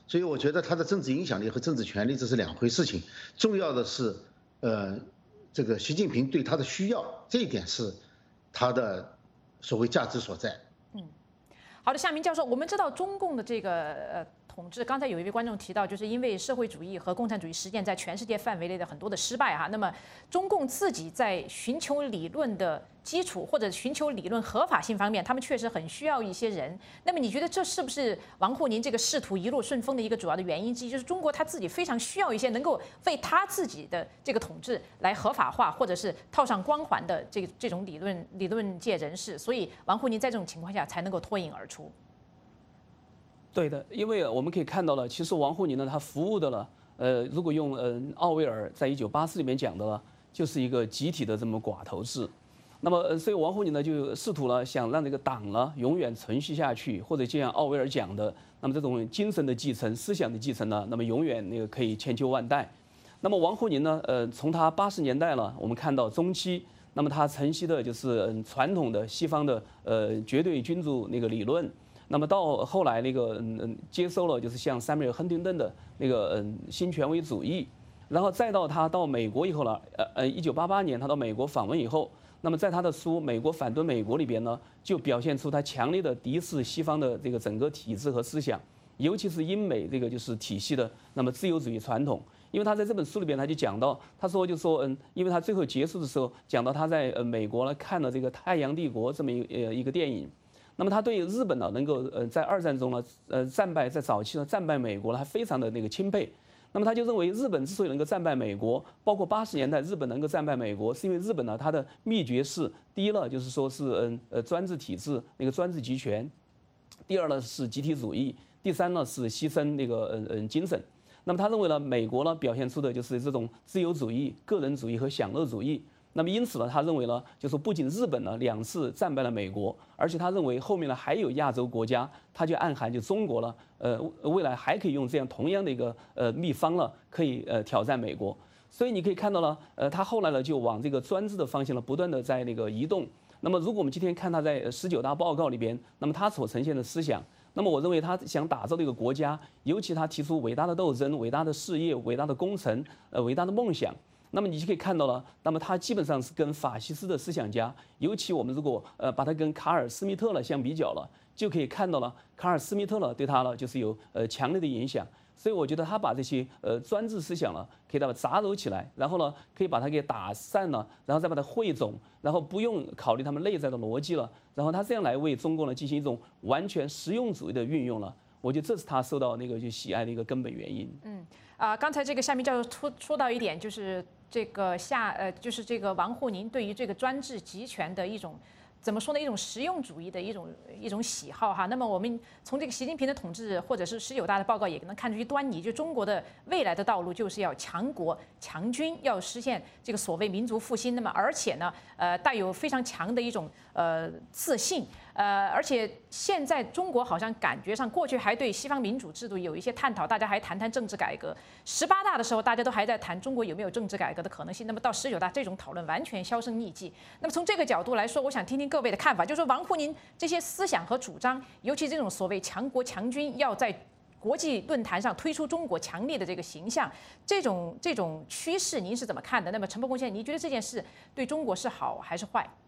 所以我觉得他的政治影响力和政治权力这是两回事情。重要的是，呃，这个习近平对他的需要，这一点是他的所谓价值所在。 嗯，好的，夏明教授，我们知道中共的这个呃。统治，刚才有一位观众提到，就是因为社会主义和共产主义实践在全世界范围内的很多的失败哈，那么中共自己在寻求理论的基础或者寻求理论合法性方面，他们确实很需要一些人。那么你觉得这是不是王沪宁这个仕途一路顺风的一个主要的原因之一？就是中国他自己非常需要一些能够为他自己的这个统治来合法化，或者是套上光环的这个这种理论理论界人士，所以王沪宁在这种情况下才能够脱颖而出。 对的，因为我们可以看到了，其实王沪宁呢，他服务的了，呃，如果用呃奥威尔在一九八四里面讲的了，就是一个集体的这么寡头制。那么，呃、所以王沪宁呢就试图呢想让这个党呢永远存续下去，或者就像奥威尔讲的，那么这种精神的继承、思想的继承呢，那么永远那个可以千秋万代。那么王沪宁呢，呃，从他八十年代了，我们看到中期，那么他承袭的就是嗯传统的西方的呃绝对君主那个理论。那么到后来那个嗯嗯接收了就是像塞缪尔·亨廷顿的那个嗯新权威主义，然后再到他到美国以后了，呃呃一九八八年他到美国访问以后，那么在他的书《美国反对美国》里边呢，就表现出他强烈的敌视西方的这个整个体制和思想，尤其是英美这个就是体系的那么自由主义传统。因为他在这本书里边他就讲到，他说就说嗯，因为他最后结束的时候讲到他在呃美国呢看了这个《太阳帝国》这么一呃一个电影。那么他对日本呢，能够呃在二战中呢，呃战败在早期呢战败美国呢，还非常的那个钦佩。那么他就认为日本之所以能够战败美国，包括八十年代日本能够战败美国，是因为日本呢它的秘诀是第一呢就是说是嗯呃专制体制那个专制集权，第二呢是集体主义，第三呢是牺牲那个嗯嗯精神。那么他认为呢，美国呢表现出的就是这种自由主义、个人主义和享乐主义。那么因此呢，他认为呢，就是不仅日本呢两次战败了美国，而且他认为后面呢还有亚洲国家，他就暗含就中国了，呃，未来还可以用这样同样的一个呃秘方呢，可以呃挑战美国。所以你可以看到呢，呃，他后来呢就往这个专制的方向呢不断的在那个移动。那么如果我们今天看他在十九大报告里边，那么他所呈现的思想，那么我认为他想打造的一个国家，尤其他提出伟大的斗争、伟大的事业、伟大的工程、呃伟大的梦想。那么你就可以看到了，那么他基本上是跟法西斯的思想家，尤其我们如果呃把他跟卡尔·施密特了相比较了，就可以看到了卡尔·施密特了对他了就是有呃强烈的影响。所以我觉得他把这些呃专制思想呢，可以把它杂糅起来，然后呢可以把它给打散了，然后再把它汇总，然后不用考虑他们内在的逻辑了，然后他这样来为中国呢进行一种完全实用主义的运用了。我觉得这是他受到那个就喜爱的一个根本原因。 嗯啊、呃，刚才这个夏明教授说说到一点，就是这个夏呃，就是这个王沪宁对于这个专制集权的一种怎么说呢？一种实用主义的一种一种喜好哈。那么我们从这个习近平的统治或者是十九大的报告也能看出一端倪，就中国的未来的道路就是要强国强军，要实现这个所谓民族复兴。那么而且呢，呃，带有非常强的一种呃自信。呃，而且现在中国好像感觉上，过去还对西方民主制度有一些探讨，大家还谈谈政治改革。十八大的时候，大家都还在谈中国有没有政治改革的可能性。那么到十九大，这种讨论完全销声匿迹。那么从这个角度来说，我想听听各位的看法，就是说王沪宁这些思想和主张，尤其这种所谓强国强军，要在国际论坛上推出中国强烈的这个形象，这种这种趋势，您是怎么看的？那么陈伯公先生，您觉得这件事对中国是好还是坏？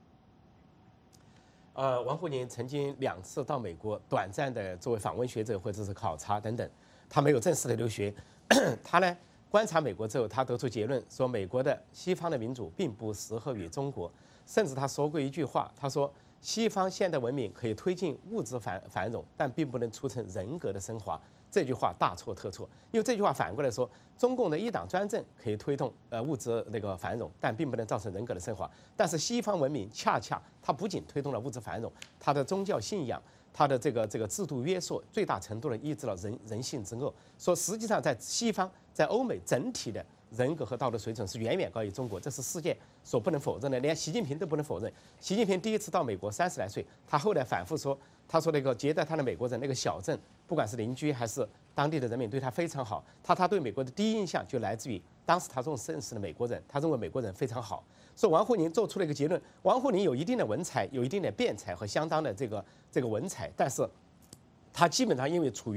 呃，王沪宁曾经两次到美国，短暂的作为访问学者或者是考察等等，他没有正式的留学。他呢观察美国之后，他得出结论说，美国的西方的民主并不适合于中国。甚至他说过一句话，他说西方现代文明可以推进物质繁繁荣，但并不能促成人格的升华。这句话大错特错，因为这句话反过来说，中共的一党专政可以推动呃物质那个繁荣，但并不能造成人格的升华。但是西方文明恰恰它不仅推动了物质繁荣，它的宗教信仰、它的这个这个制度约束，最大程度的抑制了人人性之恶。说实际上在西方，在欧美整体的人格和道德水准是远远高于中国，这是世界所不能否认的，连习近平都不能否认。习近平第一次到美国三十来岁，他后来反复说，他说那个接待他的美国人，那个小镇，不管是邻居还是当地的人民对他非常好。他他对美国的第一印象就来自于当时他这种认识的美国人，他认为美国人非常好。所以王沪宁做出了一个结论，王沪宁有一定的文采，有一定的辩才和相当的这个这个文采，但是他基本上因为处于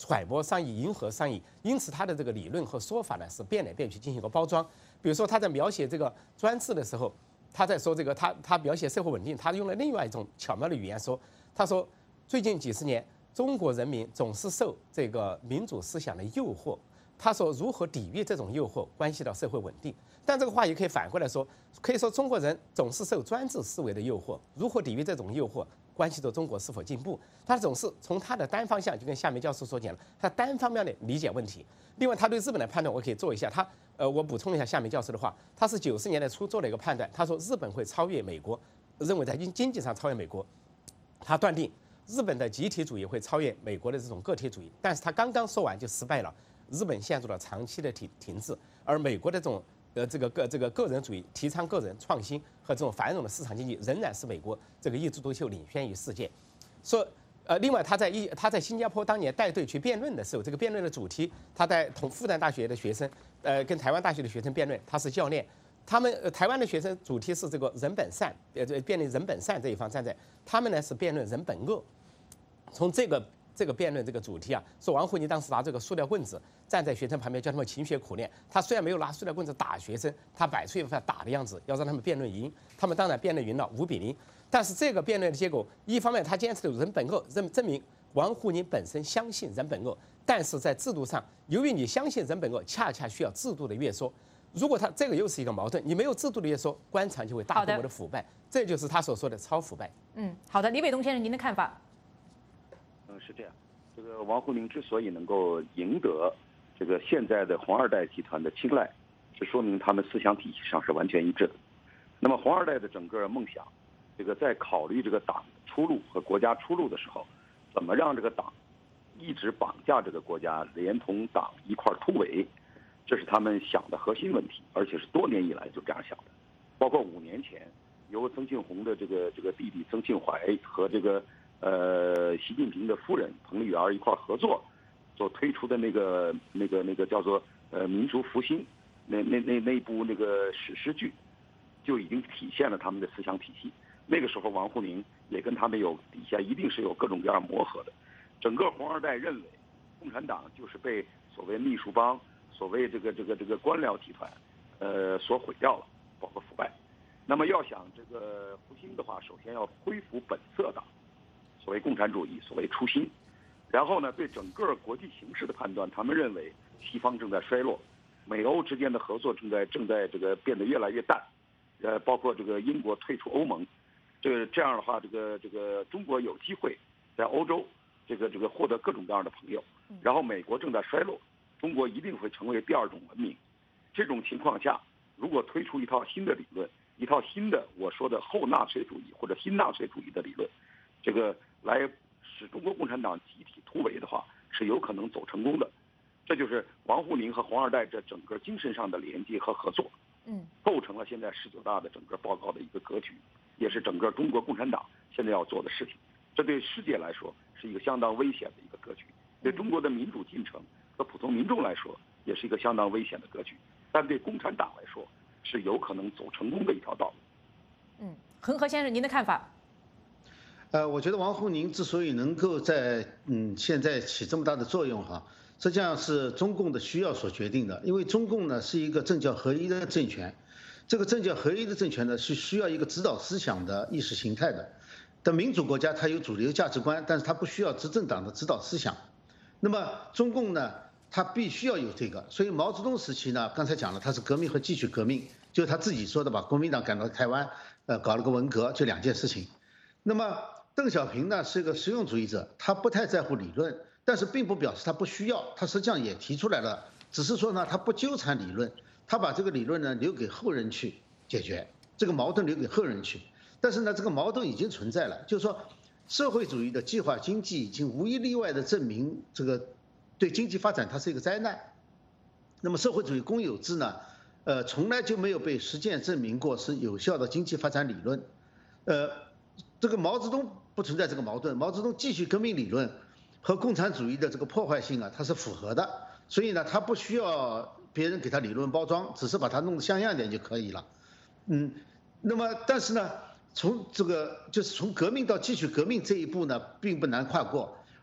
揣摩上意、迎合上意，因此他的这个理论和说法呢是变来变去进行一个包装。比如说他在描写这个专制的时候，他在说这个他他描写社会稳定，他用了另外一种巧妙的语言说，他说最近几十年中国人民总是受这个民主思想的诱惑。他说如何抵御这种诱惑，关系到社会稳定。但这个话也可以反过来说，可以说中国人总是受专制思维的诱惑，如何抵御这种诱惑，关系到中国是否进步。他总是从他的单方向，就跟夏明教授所讲了，他单方面的理解问题。另外，他对日本的判断，我可以做一下。他呃，我补充一下夏明教授的话，他是九十年代初做了一个判断，他说日本会超越美国，认为在经经济上超越美国。他断定日本的集体主义会超越美国的这种个体主义，但是他刚刚说完就失败了。日本陷入了长期的停停滞，而美国的这种呃这个个这个个人主义，提倡个人创新和这种繁荣的市场经济，仍然是美国这个一枝独秀，领先于世界。说呃，另外他在一他在新加坡当年带队去辩论的时候，这个辩论的主题，他在同复旦大学的学生，呃，跟台湾大学的学生辩论，他是教练。他们、呃、台湾的学生主题是这个人本善，呃，辩论人本善这一方站在，他们呢是辩论人本恶。从这个。这个辩论这个主题啊，说王沪宁当时拿这个塑料棍子站在学生旁边，叫他们勤学苦练。他虽然没有拿塑料棍子打学生，他摆出一副打的样子，要让他们辩论赢。他们当然辩论赢了，五比零。但是这个辩论的结果，一方面他坚持的人本恶，证证明王沪宁本身相信人本恶，但是在制度上，由于你相信人本恶，恰恰需要制度的约束。如果他这个又是一个矛盾，你没有制度的约束，官场就会大规模的腐败，这就是他所说的超腐败。 嗯，好的，李伟东先生，您的看法？ 嗯，是这样。这个王沪宁之所以能够赢得这个现在的红二代集团的青睐，是说明他们思想体系上是完全一致的。那么红二代的整个梦想，这个在考虑这个党出路和国家出路的时候，怎么让这个党一直绑架这个国家，连同党一块突围，这是他们想的核心问题，而且是多年以来就这样想的。包括五年前由曾庆红的这个这个弟弟曾庆怀和这个。呃，习近平的夫人彭丽媛一块合作所推出的那个、那个、那个叫做呃民族复兴那那那那部那个史诗剧，就已经体现了他们的思想体系。那个时候，王沪宁也跟他们有底下一定是有各种各样磨合的。整个红二代认为，共产党就是被所谓秘书帮、所谓这个这个这个官僚集团，呃所毁掉了，包括腐败。那么要想这个复兴的话，首先要恢复本色党。所谓共产主义，所谓初心，然后呢，对整个国际形势的判断，他们认为西方正在衰落，美欧之间的合作正在正在这个变得越来越淡，呃，包括这个英国退出欧盟，这个这样的话，这个这个中国有机会在欧洲这个这个获得各种各样的朋友，然后美国正在衰落，中国一定会成为第二种文明。这种情况下，如果推出一套新的理论，一套新的我说的后纳粹主义或者新纳粹主义的理论，这个。来使中国共产党集体突围的话，是有可能走成功的。这就是王沪宁和红二代这整个精神上的连接和合作， 嗯， 构成了现在十九大的整个报告的一个格局，也是整个中国共产党现在要做的事情。这对世界来说是一个相当危险的一个格局，对中国的民主进程和普通民众来说也是一个相当危险的格局，但对共产党来说是有可能走成功的一条道路。 嗯，恒河先生，您的看法？ 呃，我觉得王沪宁之所以能够在嗯现在起这么大的作用哈，实际上是中共的需要所决定的。因为中共呢是一个政教合一的政权，这个政教合一的政权呢是需要一个指导思想的意识形态的。的民主国家它有主流价值观，但是它不需要执政党的指导思想。那么中共呢，它必须要有这个。所以毛泽东时期呢，刚才讲了，它是革命和继续革命，就是他自己说的把国民党赶到台湾，呃，搞了个文革，就两件事情。那么邓小平呢是个实用主义者，他不太在乎理论，但是并不表示他不需要，他实际上也提出来了，只是说呢他不纠缠理论，他把这个理论呢留给后人去解决，这个矛盾留给后人去。但是呢这个矛盾已经存在了，就是说社会主义的计划经济已经无一例外的证明这个对经济发展它是一个灾难。那么社会主义公有制呢，呃从来就没有被实践证明过是有效的经济发展理论，呃这个毛泽东不存在这个矛盾，毛泽东继续革命理论和共产主义的这个破坏性啊，它是符合的，所以呢，他不需要别人给他理论包装，只是把它弄得像样点就可以了。嗯，那么但是呢，从这个就是从革命到继续革命这一步呢，并不难跨过，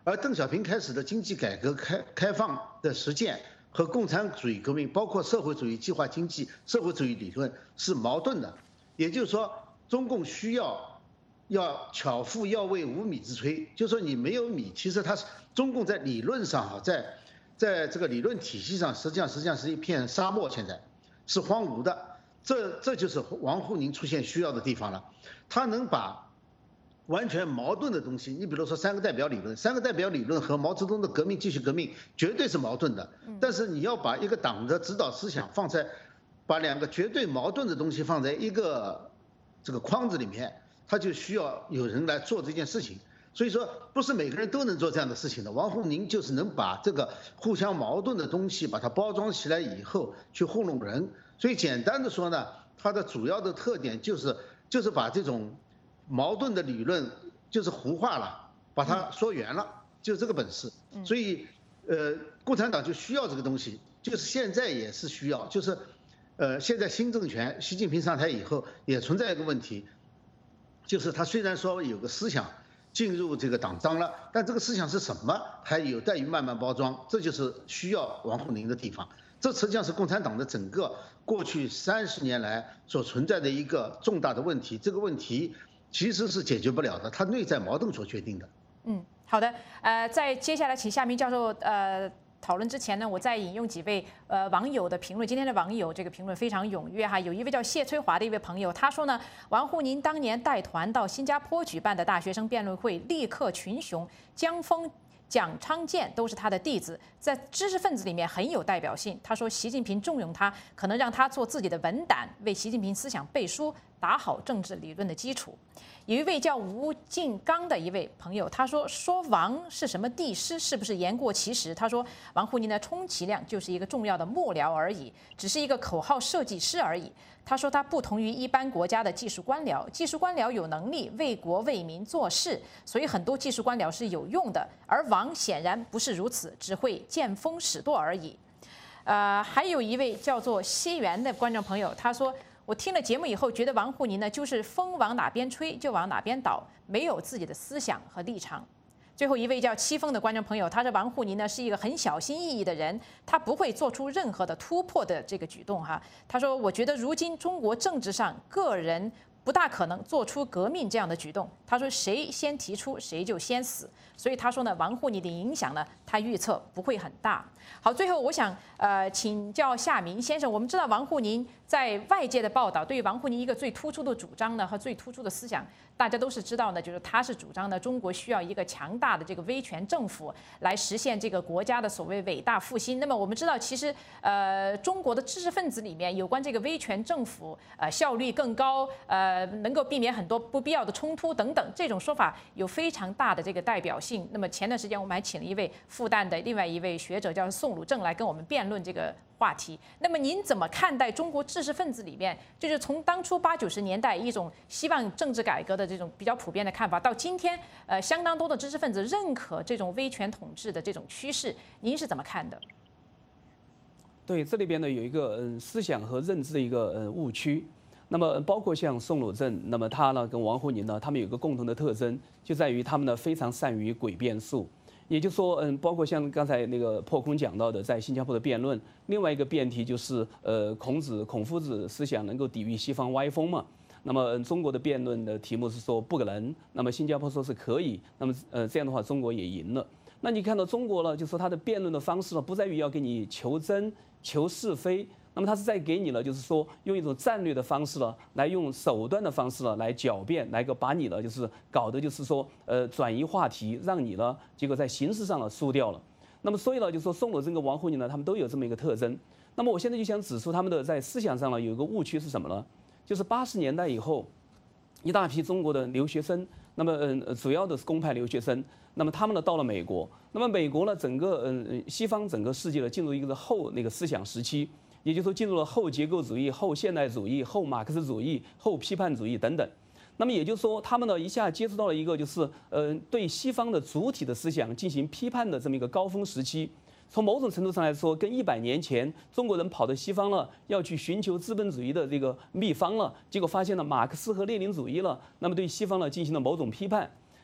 而邓小平开始的经济改革开开放的实践和共产主义革命，包括社会主义计划经济、社会主义理论是矛盾的。也就是说，中共需要要巧妇要为无米之炊，就是说你没有米，其实它是中共在理论上啊，在在这个理论体系上，实际上实际上是一片沙漠，现在是荒芜的。这这就是王沪宁出现需要的地方了，他能把完全矛盾的东西，你比如说三个代表理论，三个代表理论和毛泽东的革命继续革命绝对是矛盾的，但是你要把一个党的指导思想放在，把两个绝对矛盾的东西放在一个这个框子里面，他就需要有人来做这件事情。所以说，不是每个人都能做这样的事情的。王沪宁就是能把这个互相矛盾的东西把它包装起来以后去糊弄人。所以简单的说呢，它的主要的特点就是就是把这种矛盾的理论就是糊化了，把它说圆了，就这个本事。所以，呃，共产党就需要这个东西，就是现在也是需要，就是，呃，现在新政权习近平上台以后也存在一个问题，就是他虽然说有个思想进入这个党章了，但这个思想是什么还有待于慢慢包装，这就是需要王沪宁的地方。这实际上是共产党的整个过去三十年来所存在的一个重大的问题，这个问题其实是解决不了的，它内在矛盾所决定的。 嗯，好的，呃，在接下来请夏明教授呃讨论之前呢，我再引用几位呃网友的评论。今天的网友这个评论非常踊跃哈，有一位叫谢翠华的一位朋友，他说呢，王沪宁当年带团到新加坡举办的大学生辩论会，立刻群雄，江峰、蒋昌建都是他的弟子，在知识分子里面很有代表性。他说，习近平重用他，可能让他做自己的文胆，为习近平思想背书，打好政治理论的基础。有一位叫吴敬刚的一位朋友，他说说王是什么帝师，是不是言过其实？他说王沪宁的充其量就是一个重要的幕僚而已，只是一个口号设计师而已。他说他不同于一般国家的技术官僚，技术官僚有能力为国为民做事，所以很多技术官僚是有用的，而王显然不是如此，只会见风使舵而已。呃，还有一位叫做西元的观众朋友，他说，我听了节目以后，觉得王沪宁呢，就是风往哪边吹就往哪边倒，没有自己的思想和立场。最后一位叫七峰的观众朋友，他说王沪宁呢是一个很小心翼翼的人，他不会做出任何的突破的这个举动哈。他说，我觉得如今中国政治上个人不大可能做出革命这样的举动。他说谁先提出谁就先死，所以他说呢，王沪宁的影响呢，他预测不会很大。好，最后我想呃请教夏明先生，我们知道王沪宁在外界的报道，对于王沪宁一个最突出的主张呢和最突出的思想，大家都是知道呢，就是他是主张呢中国需要一个强大的这个威权政府来实现这个国家的所谓伟大复兴。那么我们知道，其实呃中国的知识分子里面有关这个威权政府呃效率更高，呃能够避免很多不必要的冲突等等这种说法有非常大的这个代表性。那么前段时间我们还请了一位复旦的另外一位学者叫宋鲁正来跟我们辩论这个话题。那么您怎么看待中国知识分子里面，就是从当初八九十年代一种希望政治改革的这种比较普遍的看法，到今天呃相当多的知识分子认可这种威权统治的这种趋势，您是怎么看的？ 对，这里边呢有一个嗯思想和认知的一个呃误区。那么包括像宋鲁正，那么他呢跟王沪宁呢，他们有一个共同的特征，就在于他们呢非常善于诡辩术。也就是说，嗯，包括像刚才那个破空讲到的，在新加坡的辩论，另外一个辩题就是，呃，孔子、孔夫子思想能够抵御西方歪风嘛？那么中国的辩论的题目是说不可能，那么新加坡说是可以，那么呃这样的话中国也赢了。那你看到中国呢，就说它的辩论的方式呢，不在于要给你求真、求是非。那么他是在给你呢，就是说用一种战略的方式呢，来用手段的方式呢来狡辩，来个把你呢就是搞得就是说呃转移话题，让你呢结果在形式上呢输掉了。那么所以呢，就是说宋鲁正跟王沪宁呢，他们都有这么一个特征。那么我现在就想指出他们的在思想上呢有一个误区是什么呢？就是八十年代以后，一大批中国的留学生，那么嗯、呃、主要的是公派留学生，那么他们呢到了美国，那么美国呢整个嗯西方整个世界呢进入一个后那个思想时期。也就是说，进入了后结构主义、后现代主义、后马克思主义、后批判主义等等。那么也就是说，他们呢一下接触到了一个就是呃对西方的主体的思想进行批判的这么一个高峰时期。从某种程度上来说，跟一百年前中国人跑到西方了，要去寻求资本主义的这个秘方了，结果发现了马克思和列宁主义了，那么对西方呢进行了某种批判。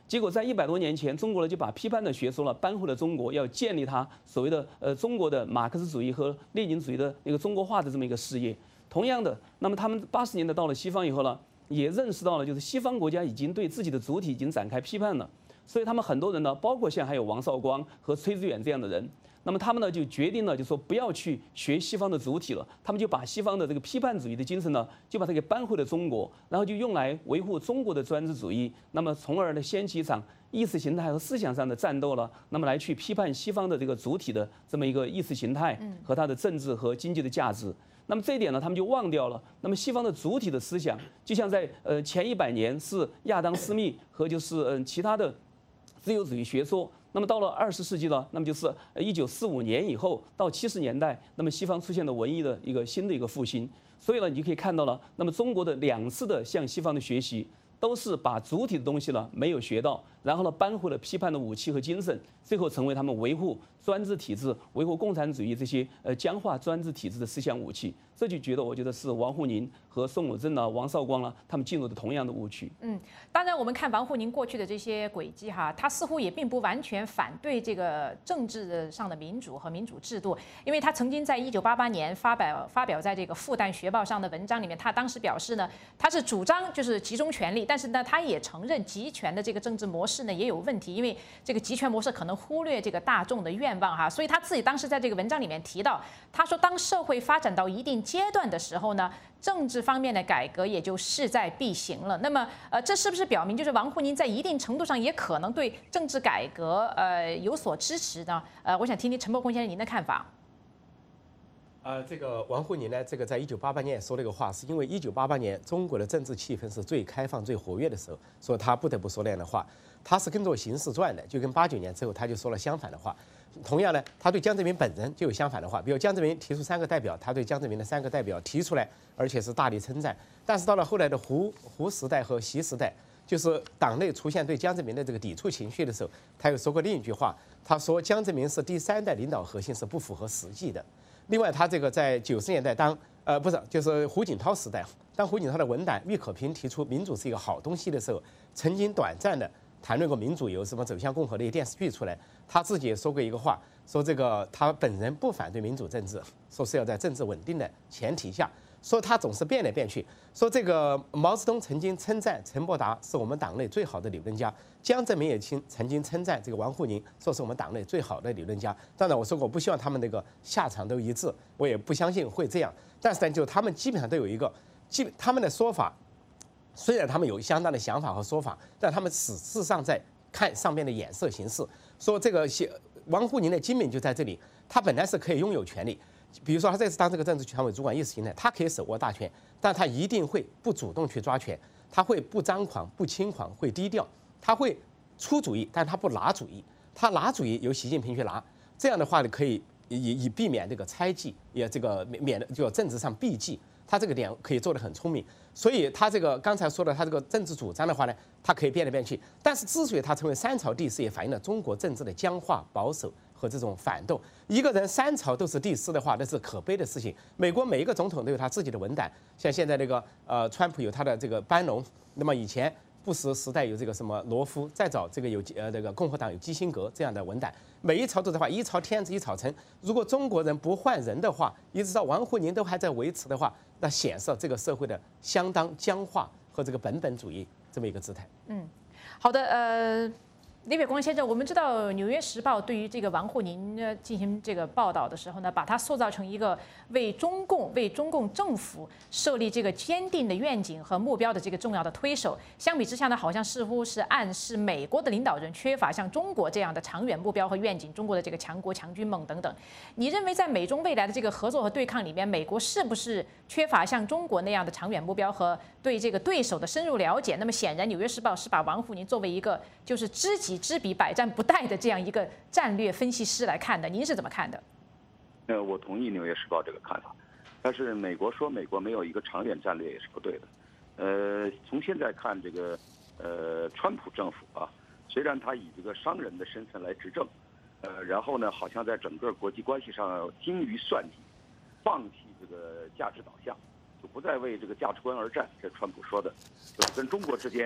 结果在一百多年前，中国呢就把批判的学说呢搬回了中国，要建立它所谓的呃中国的马克思主义和列宁主义的那个中国化的这么一个事业。同样的，那么他们八十年代到了西方以后呢，也认识到了就是西方国家已经对自己的主体已经展开批判了，所以他们很多人呢，包括像还有王绍光和崔致远这样的人。那么他们呢就决定了，就说不要去学西方的主体了，他们就把西方的这个批判主义的精神呢，就把它给搬回了中国，然后就用来维护中国的专制主义，那么从而呢掀起一场意识形态和思想上的战斗了，那么来去批判西方的这个主体的这么一个意识形态和它的政治和经济的价值。那么这一点呢，他们就忘掉了。那么西方的主体的思想，就像在呃前一百年是亚当·斯密和就是嗯、呃、其他的自由主义学说。那么到了二十世纪呢，那么就是一九四五年以后到七十年代，那么西方出现了文艺的一个新的一个复兴。所以呢，你就可以看到了，那么中国的两次的向西方的学习，都是把主体的东西呢没有学到，然后呢搬回了批判的武器和精神，最后成为他们维护专制体制、维护共产主义这些呃僵化专制体制的思想武器。这就觉得，我觉得是王沪宁和宋武正呢、王绍光呢，他们进入的同样的误区。 嗯，当然我们看王沪宁过去的这些轨迹哈，他似乎也并不完全反对这个政治上的民主和民主制度，因为他曾经在一九八八年发表发表在这个复旦学报上的文章里面，他当时表示呢，他是主张就是集中权力，但是呢，他也承认集权的这个政治模式呢也有问题，因为这个集权模式可能忽略这个大众的愿望哈，所以他自己当时在这个文章里面提到，他说当社会发展到一定阶段的时候呢，政治方面的改革也就势在必行了。那么，呃，这是不是表明就是王沪宁在一定程度上也可能对政治改革呃有所支持呢？呃，我想听听陈伯宏先生您的看法。 呃，这个王沪宁呢，这个在一九八八年说了一个话，是因为一九八八年中国的政治气氛是最开放、最活跃的时候，所以他不得不说那样的话。他是跟着形势转的，就跟八九年之后他就说了相反的话。同样呢，他对江泽民本人就有相反的话，比如江泽民提出三个代表，他对江泽民的三个代表提出来，而且是大力称赞。但是到了后来的胡胡时代和习时代，就是党内出现对江泽民的这个抵触情绪的时候，他又说过另一句话，他说江泽民是第三代领导核心是不符合实际的。另外，他这个在九十年代当呃不是就是胡锦涛时代，当胡锦涛的文胆郁可平提出民主是一个好东西的时候，曾经短暂的谈论过民主，有什么走向共和的一个电视剧出来，他自己也说过一个话，说这个他本人不反对民主政治，说是要在政治稳定的前提下，说他总是变来变去，说这个毛泽东曾经称赞陈伯达是我们党内最好的理论家，江泽民也曾经称赞这个王沪宁，说是我们党内最好的理论家。当然我说过，我不希望他们那个下场都一致，我也不相信会这样，但是呢，就他们基本上都有一个基他们的说法。虽然他们有相当的想法和说法，但他们事实上在看上面的眼色行事。说这个王沪宁的精明就在这里，他本来是可以拥有权力，比如说他这次当这个政治权委主管意识形态，他可以手握大权，但他一定会不主动去抓权，他会不张狂、不轻狂，会低调，他会出主意，但他不拿主意，他拿主意由习近平去拿，这样的话呢，可以以以避免这个猜忌，也这个免的就政治上避忌。他这个点可以做得很聪明，所以他这个刚才说的他这个政治主张的话呢，他可以变来变去。但是之所以他成为三朝帝师，也反映了中国政治的僵化、保守和这种反动。一个人三朝都是帝师的话，那是可悲的事情。美国每一个总统都有他自己的文胆，像现在那个呃，川普有他的这个班农，那么以前布什时代有这个什么罗夫，再早这个有呃那个共和党有基辛格这样的文胆。每一朝都在话，一朝天子一朝臣。如果中国人不换人的话，一直到王沪宁都还在维持的话，那显示这个社会的相当僵化和这个本本主义这么一个姿态。 嗯，好的，呃。李伟光先生，我们知道《纽约时报》对于这个王沪宁呢进行这个报道的时候呢，把他塑造成一个为中共、为中共政府设立这个坚定的愿景和目标的这个重要的推手。相比之下呢，好像似乎是暗示美国的领导人缺乏像中国这样的长远目标和愿景，中国的这个强国强军梦等等。你认为在美中未来的这个合作和对抗里面，美国是不是缺乏像中国那样的长远目标和对这个对手的深入了解？那么显然，《纽约时报》是把王沪宁作为一个就是知己知彼、百战不殆的这样一个战略分析师来看的，您是怎么看的？ 呃，我同意《纽约时报》这个看法，但是美国说美国没有一个长远战略也是不对的。呃，从现在看，这个呃，川普政府啊，虽然他以这个商人的身份来执政，呃，然后呢，好像在整个国际关系上精于算计，放弃这个价值导向，就不再为这个价值观而战。这川普说的，就是跟中国之间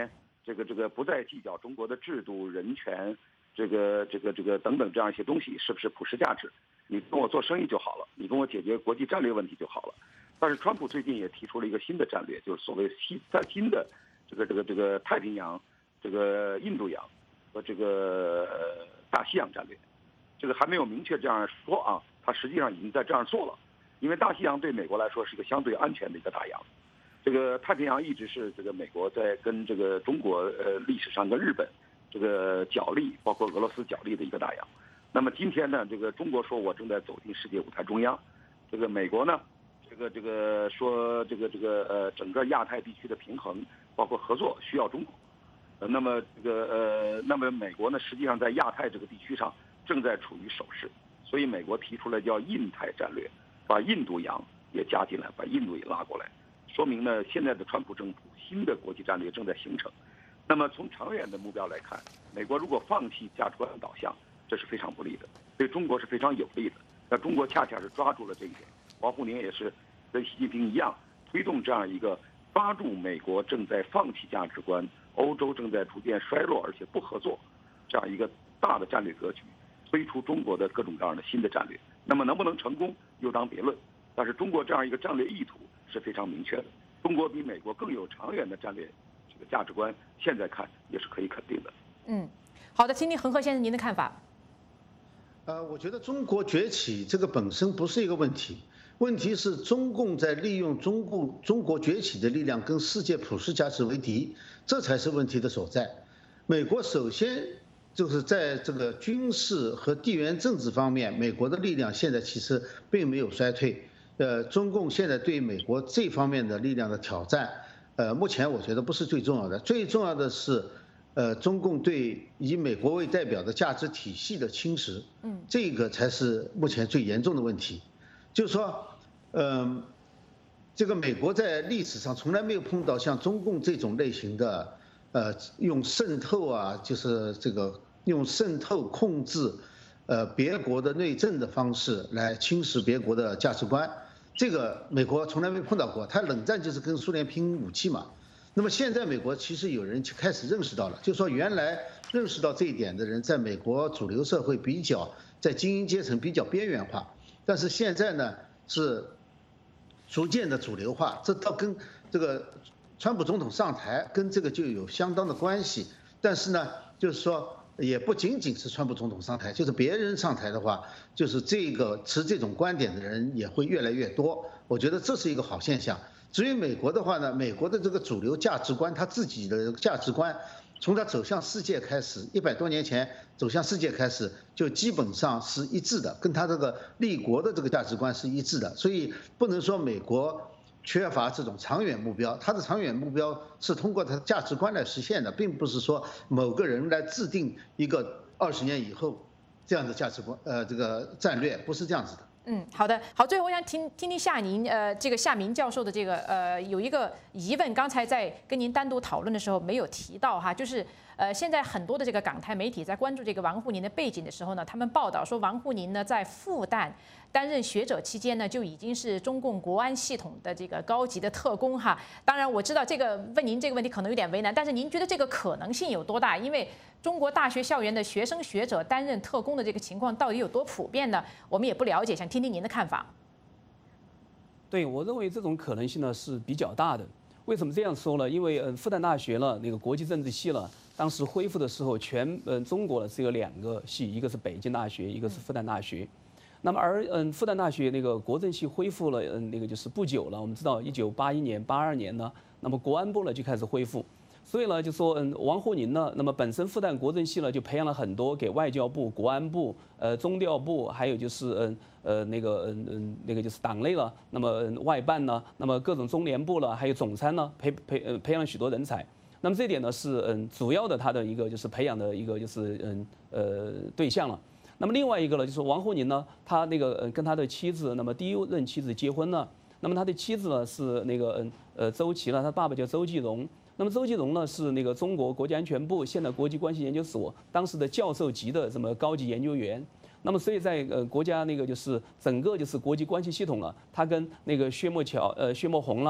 这个这个不再计较中国的制度、人权，这个这个这个等等这样一些东西是不是普世价值，你跟我做生意就好了，你跟我解决国际战略问题就好了。但是川普最近也提出了一个新的战略，就是所谓新在新的这个这个这个太平洋、这个印度洋和这个大西洋战略，这个还没有明确这样说啊，他实际上已经在这样做了。因为大西洋对美国来说是一个相对安全的一个大洋，这个太平洋一直是这个美国在跟这个中国呃历史上跟日本这个角力，包括俄罗斯角力的一个大洋。那么今天呢，这个中国说我正在走进世界舞台中央，这个美国呢，这个这个说这个这个呃整个亚太地区的平衡包括合作需要中国，呃那么这个呃那么美国呢实际上在亚太这个地区上正在处于守势，所以美国提出来叫印太战略。把印度洋也加进来，把印度也拉过来，说明呢，现在的川普政府新的国际战略正在形成。那么从长远的目标来看，美国如果放弃价值观导向，这是非常不利的，对中国是非常有利的。那中国恰恰是抓住了这一点。王沪宁也是跟习近平一样，推动这样一个抓住美国正在放弃价值观，欧洲正在逐渐衰落，而且不合作这样一个大的战略格局，推出中国的各种各样的新的战略。那么能不能成功又当别论，但是中国这样一个战略意图是非常明确的。中国比美国更有长远的战略这个价值观，现在看也是可以肯定的。 嗯，好的，听听恒河先生您的看法。 呃，我觉得中国崛起这个本身不是一个问题，问题是中共在利用中共中国崛起的力量跟世界普世价值为敌，这才是问题的所在。美国首先就是在这个军事和地缘政治方面，美国的力量现在其实并没有衰退。呃，中共现在对美国这方面的力量的挑战，呃，目前我觉得不是最重要的，最重要的是，呃，中共对以美国为代表的价值体系的侵蚀，嗯，这个才是目前最严重的问题。就是说，嗯、呃，这个美国在历史上从来没有碰到像中共这种类型的，呃，用渗透啊，就是这个。用渗透控制，呃，别国的内政的方式来侵蚀别国的价值观，这个美国从来没碰到过。它冷战就是跟苏联拼武器嘛。那么现在美国其实有人就开始认识到了，就是说原来认识到这一点的人，在美国主流社会比较，在精英阶层比较边缘化，但是现在呢是逐渐的主流化，这倒跟这个川普总统上台跟这个就有相当的关系。但是呢，就是说。也不仅仅是川普总统上台，就是别人上台的话，就是这个持这种观点的人也会越来越多。我觉得这是一个好现象。至于美国的话呢，美国的这个主流价值观，他自己的价值观，从他走向世界开始，一百多年前走向世界开始，就基本上是一致的，跟他这个立国的这个价值观是一致的。所以不能说美国缺乏这种长远目标，它的长远目标是通过它的价值观来实现的，并不是说某个人来制定一个二十年以后这样的价值观，呃，这个战略不是这样子的。 嗯，好的，好，最后我想听听听夏您，呃，这个夏明教授的这个，呃，有一个疑问，刚才在跟您单独讨论的时候没有提到哈，就是，呃，现在很多的这个港台媒体在关注这个王沪宁的背景的时候呢，他们报道说王沪宁呢在复旦担任学者期间呢，就已经是中共国安系统的这个高级的特工哈。当然我知道这个问您这个问题可能有点为难，但是您觉得这个可能性有多大？因为中国大学校园的学生学者担任特工的这个情况到底有多普遍呢？我们也不了解，想听听您的看法。 对，我认为这种可能性呢是比较大的。为什么这样说呢？因为嗯，复旦大学呢那个国际政治系呢，当时恢复的时候，全嗯中国呢只有两个系，一个是北京大学，一个是复旦大学。那么而嗯复旦大学那个国政系恢复了嗯那个就是不久了，我们知道一九八一年、八二年呢，那么国安部呢就开始恢复。所以呢，就说嗯，王沪宁呢，那么本身复旦国政系呢，就培养了很多给外交部、国安部、呃中调部，还有就是嗯呃那个嗯嗯那个就是党内了，那么、嗯、外办呢，那么各种中联部了，还有总参呢，培培呃培养了许多人才。那么这点呢是嗯主要的他的一个就是培养的一个就是嗯呃对象了。那么另外一个呢，就是王沪宁呢，他那个呃跟他的妻子，那么第一任妻子结婚了，那么他的妻子呢是那个嗯呃周琦了，他爸爸叫周继荣。那么周继荣呢是那个中国国家安全部现代国际关系研究所当时的教授级的这么高级研究员。那么所以在呃国家那个就是整个就是国际关系系统了，他跟那个薛墨桥呃薛墨红啦，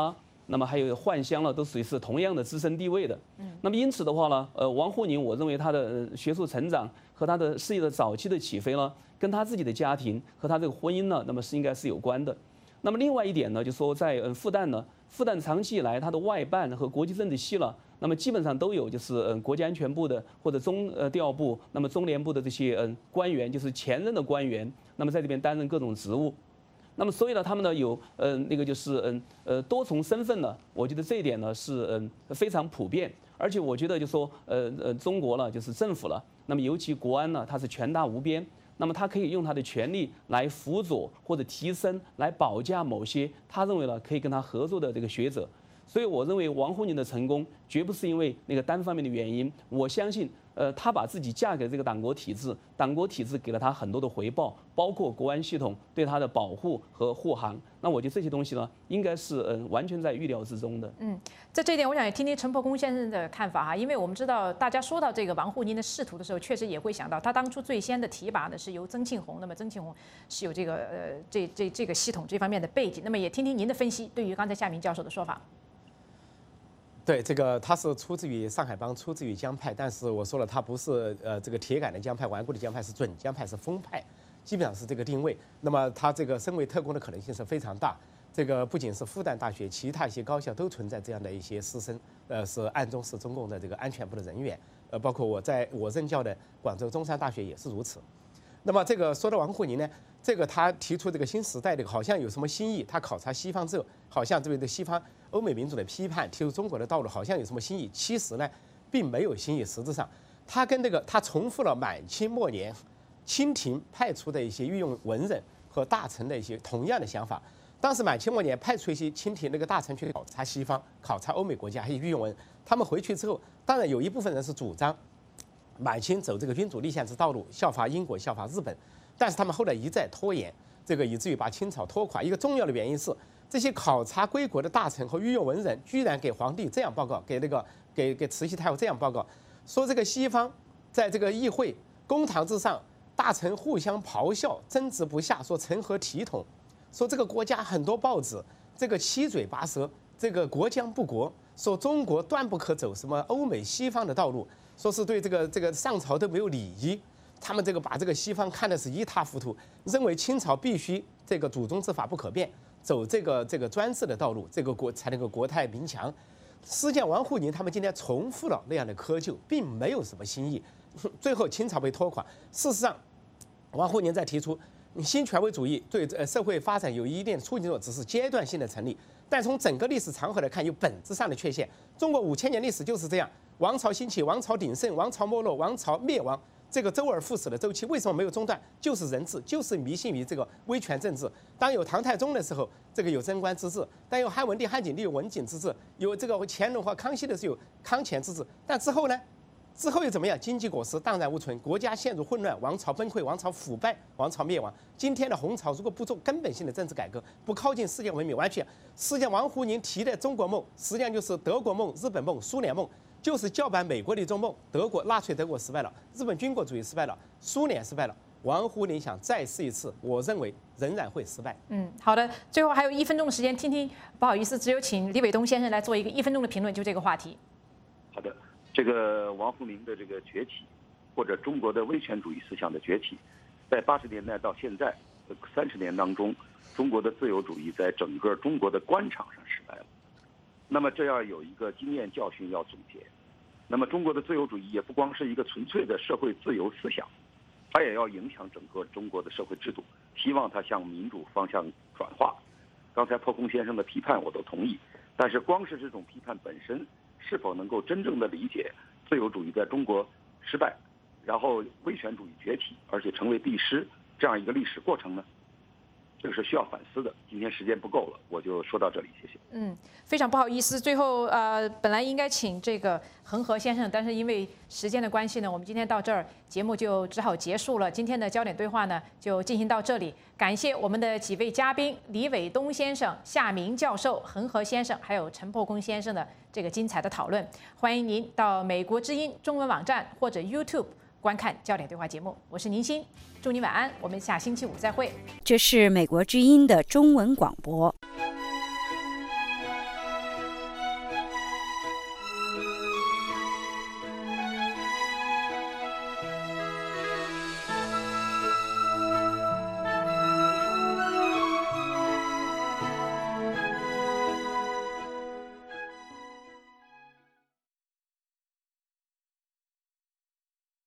那么还有幻香了，都属于是同样的自身地位的。嗯，那么因此的话呢，呃，王沪宁，我认为他的学术成长和他的事业的早期的起飞呢，跟他自己的家庭和他这个婚姻呢，那么是应该是有关的。那么另外一点呢，就说在呃复旦呢，复旦长期以来它的外办和国际政治系了，那么基本上都有就是嗯国家安全部的或者中呃调部，那么中联部的这些嗯官员，就是前任的官员，那么在这边担任各种职务。那么所以呢，他们呢有呃那个就是嗯呃多重身份呢，我觉得这一点呢是嗯非常普遍，而且我觉得就说呃呃中国呢就是政府了，那么尤其国安呢它是权大无边，那么他可以用他的权力来辅佐或者提升、来保驾某些他认为呢可以跟他合作的这个学者。所以我认为王沪宁的成功绝不是因为那个单方面的原因，我相信，呃，他把自己嫁给这个党国体制，党国体制给了他很多的回报，包括国安系统对他的保护和护航。那我觉得这些东西呢，应该是嗯、呃、完全在预料之中的。 嗯，在这一点，我想也听听陈伯公先生的看法哈，因为我们知道大家说到这个王沪宁的仕途的时候，确实也会想到他当初最先的提拔呢是由曾庆红，那么曾庆红是有这个呃这这这个系统这方面的背景，那么也听听您的分析，对于刚才夏明教授的说法。 对，这个他是出自于上海帮，出自于江派，但是我说了，他不是呃这个铁杆的江派、顽固的江派，是准江派，是风派，基本上是这个定位。那么他这个身为特工的可能性是非常大。这个不仅是复旦大学，其他一些高校都存在这样的一些师生，呃，是暗中是中共的这个安全部的人员，呃，包括我在我任教的广州中山大学也是如此。那么这个说到王沪宁呢，这个他提出这个新时代的好像有什么新意，他考察西方之后，好像对对西方欧美民主的批判，提出中国的道路好像有什么新意，其实呢并没有新意。实质上，他跟这个他重复了满清末年清廷派出的一些御用文人和大臣的一些同样的想法。当时满清末年派出一些清廷那个大臣去考察西方，考察欧美国家，还有御用文，他们回去之后，当然有一部分人是主张满清走这个君主立宪之道路，效法英国，效法日本，但是他们后来一再拖延，这个以至于把清朝拖垮。一个重要的原因是，这些考察归国的大臣和御用文人居然给皇帝这样报告，给那个给给慈禧太后这样报告，说这个西方在这个议会公堂之上，大臣互相咆哮，争执不下，说成何体统，说这个国家很多报纸这个七嘴八舌，这个国将不国，说中国断不可走什么欧美西方的道路。说是对这个这个上朝都没有礼仪，他们这个把这个西方看的是一塌糊涂，认为清朝必须这个祖宗之法不可变，走这个这个专制的道路，这个国才能够国泰民强。实际上，王沪宁他们今天重复了那样的窠臼，并没有什么新意。最后清朝被拖垮。事实上，王沪宁在提出新权威主义对呃社会发展有一定促进作用，只是阶段性的成立，但从整个历史长河来看，有本质上的缺陷。中国五千年历史就是这样。王朝兴起，王朝鼎盛，王朝没落，王朝灭亡，这个周而复始的周期为什么没有中断？就是人治，就是迷信于这个威权政治。当有唐太宗的时候，这个有贞观之治；当有汉文帝、汉景帝有文景之治；有这个乾隆和康熙的时候有康乾之治。但之后呢？之后又怎么样？经济果实荡然无存，国家陷入混乱，王朝崩溃，王朝腐败，王朝灭亡。今天的洪朝如果不做根本性的政治改革，不靠近世界文明，完全实际上王沪宁提的中国梦，实际上就是德国梦、日本梦、苏联梦。就是叫板美国的一种梦，德国纳粹德国失败了，日本军国主义失败了，苏联失败了，王沪宁想再试一次，我认为仍然会失败。 嗯，好的，最后还有一分钟的时间，听听，不好意思，只有请李伟东先生来做一个一分钟的评论，就这个话题。 好的，这个王沪宁的这个崛起，或者中国的威权主义思想的崛起，在八十年代到现在三十年当中，中国的自由主义在整个中国的官场上失败了。那么这要有一个经验教训要总结。那么中国的自由主义也不光是一个纯粹的社会自由思想，它也要影响整个中国的社会制度，希望它向民主方向转化。刚才破空先生的批判我都同意，但是光是这种批判本身是否能够真正的理解自由主义在中国失败，然后威权主义崛起，而且成为帝师这样一个历史过程呢？这个是需要反思的。今天时间不够了，我就说到这里，谢谢。 嗯，非常不好意思，最后呃，本来应该请这个恒河先生，但是因为时间的关系呢，我们今天到这儿节目就只好结束了。今天的焦点对话呢，就进行到这里。感谢我们的几位嘉宾李伟东先生、夏明教授、恒河先生，还有陈破空先生的这个精彩的讨论。欢迎您到美国之音中文网站或者 YouTube 观看焦点对话节目。我是宁鑫，祝你晚安，我们下星期五再会。 这是美国之音的中文广播。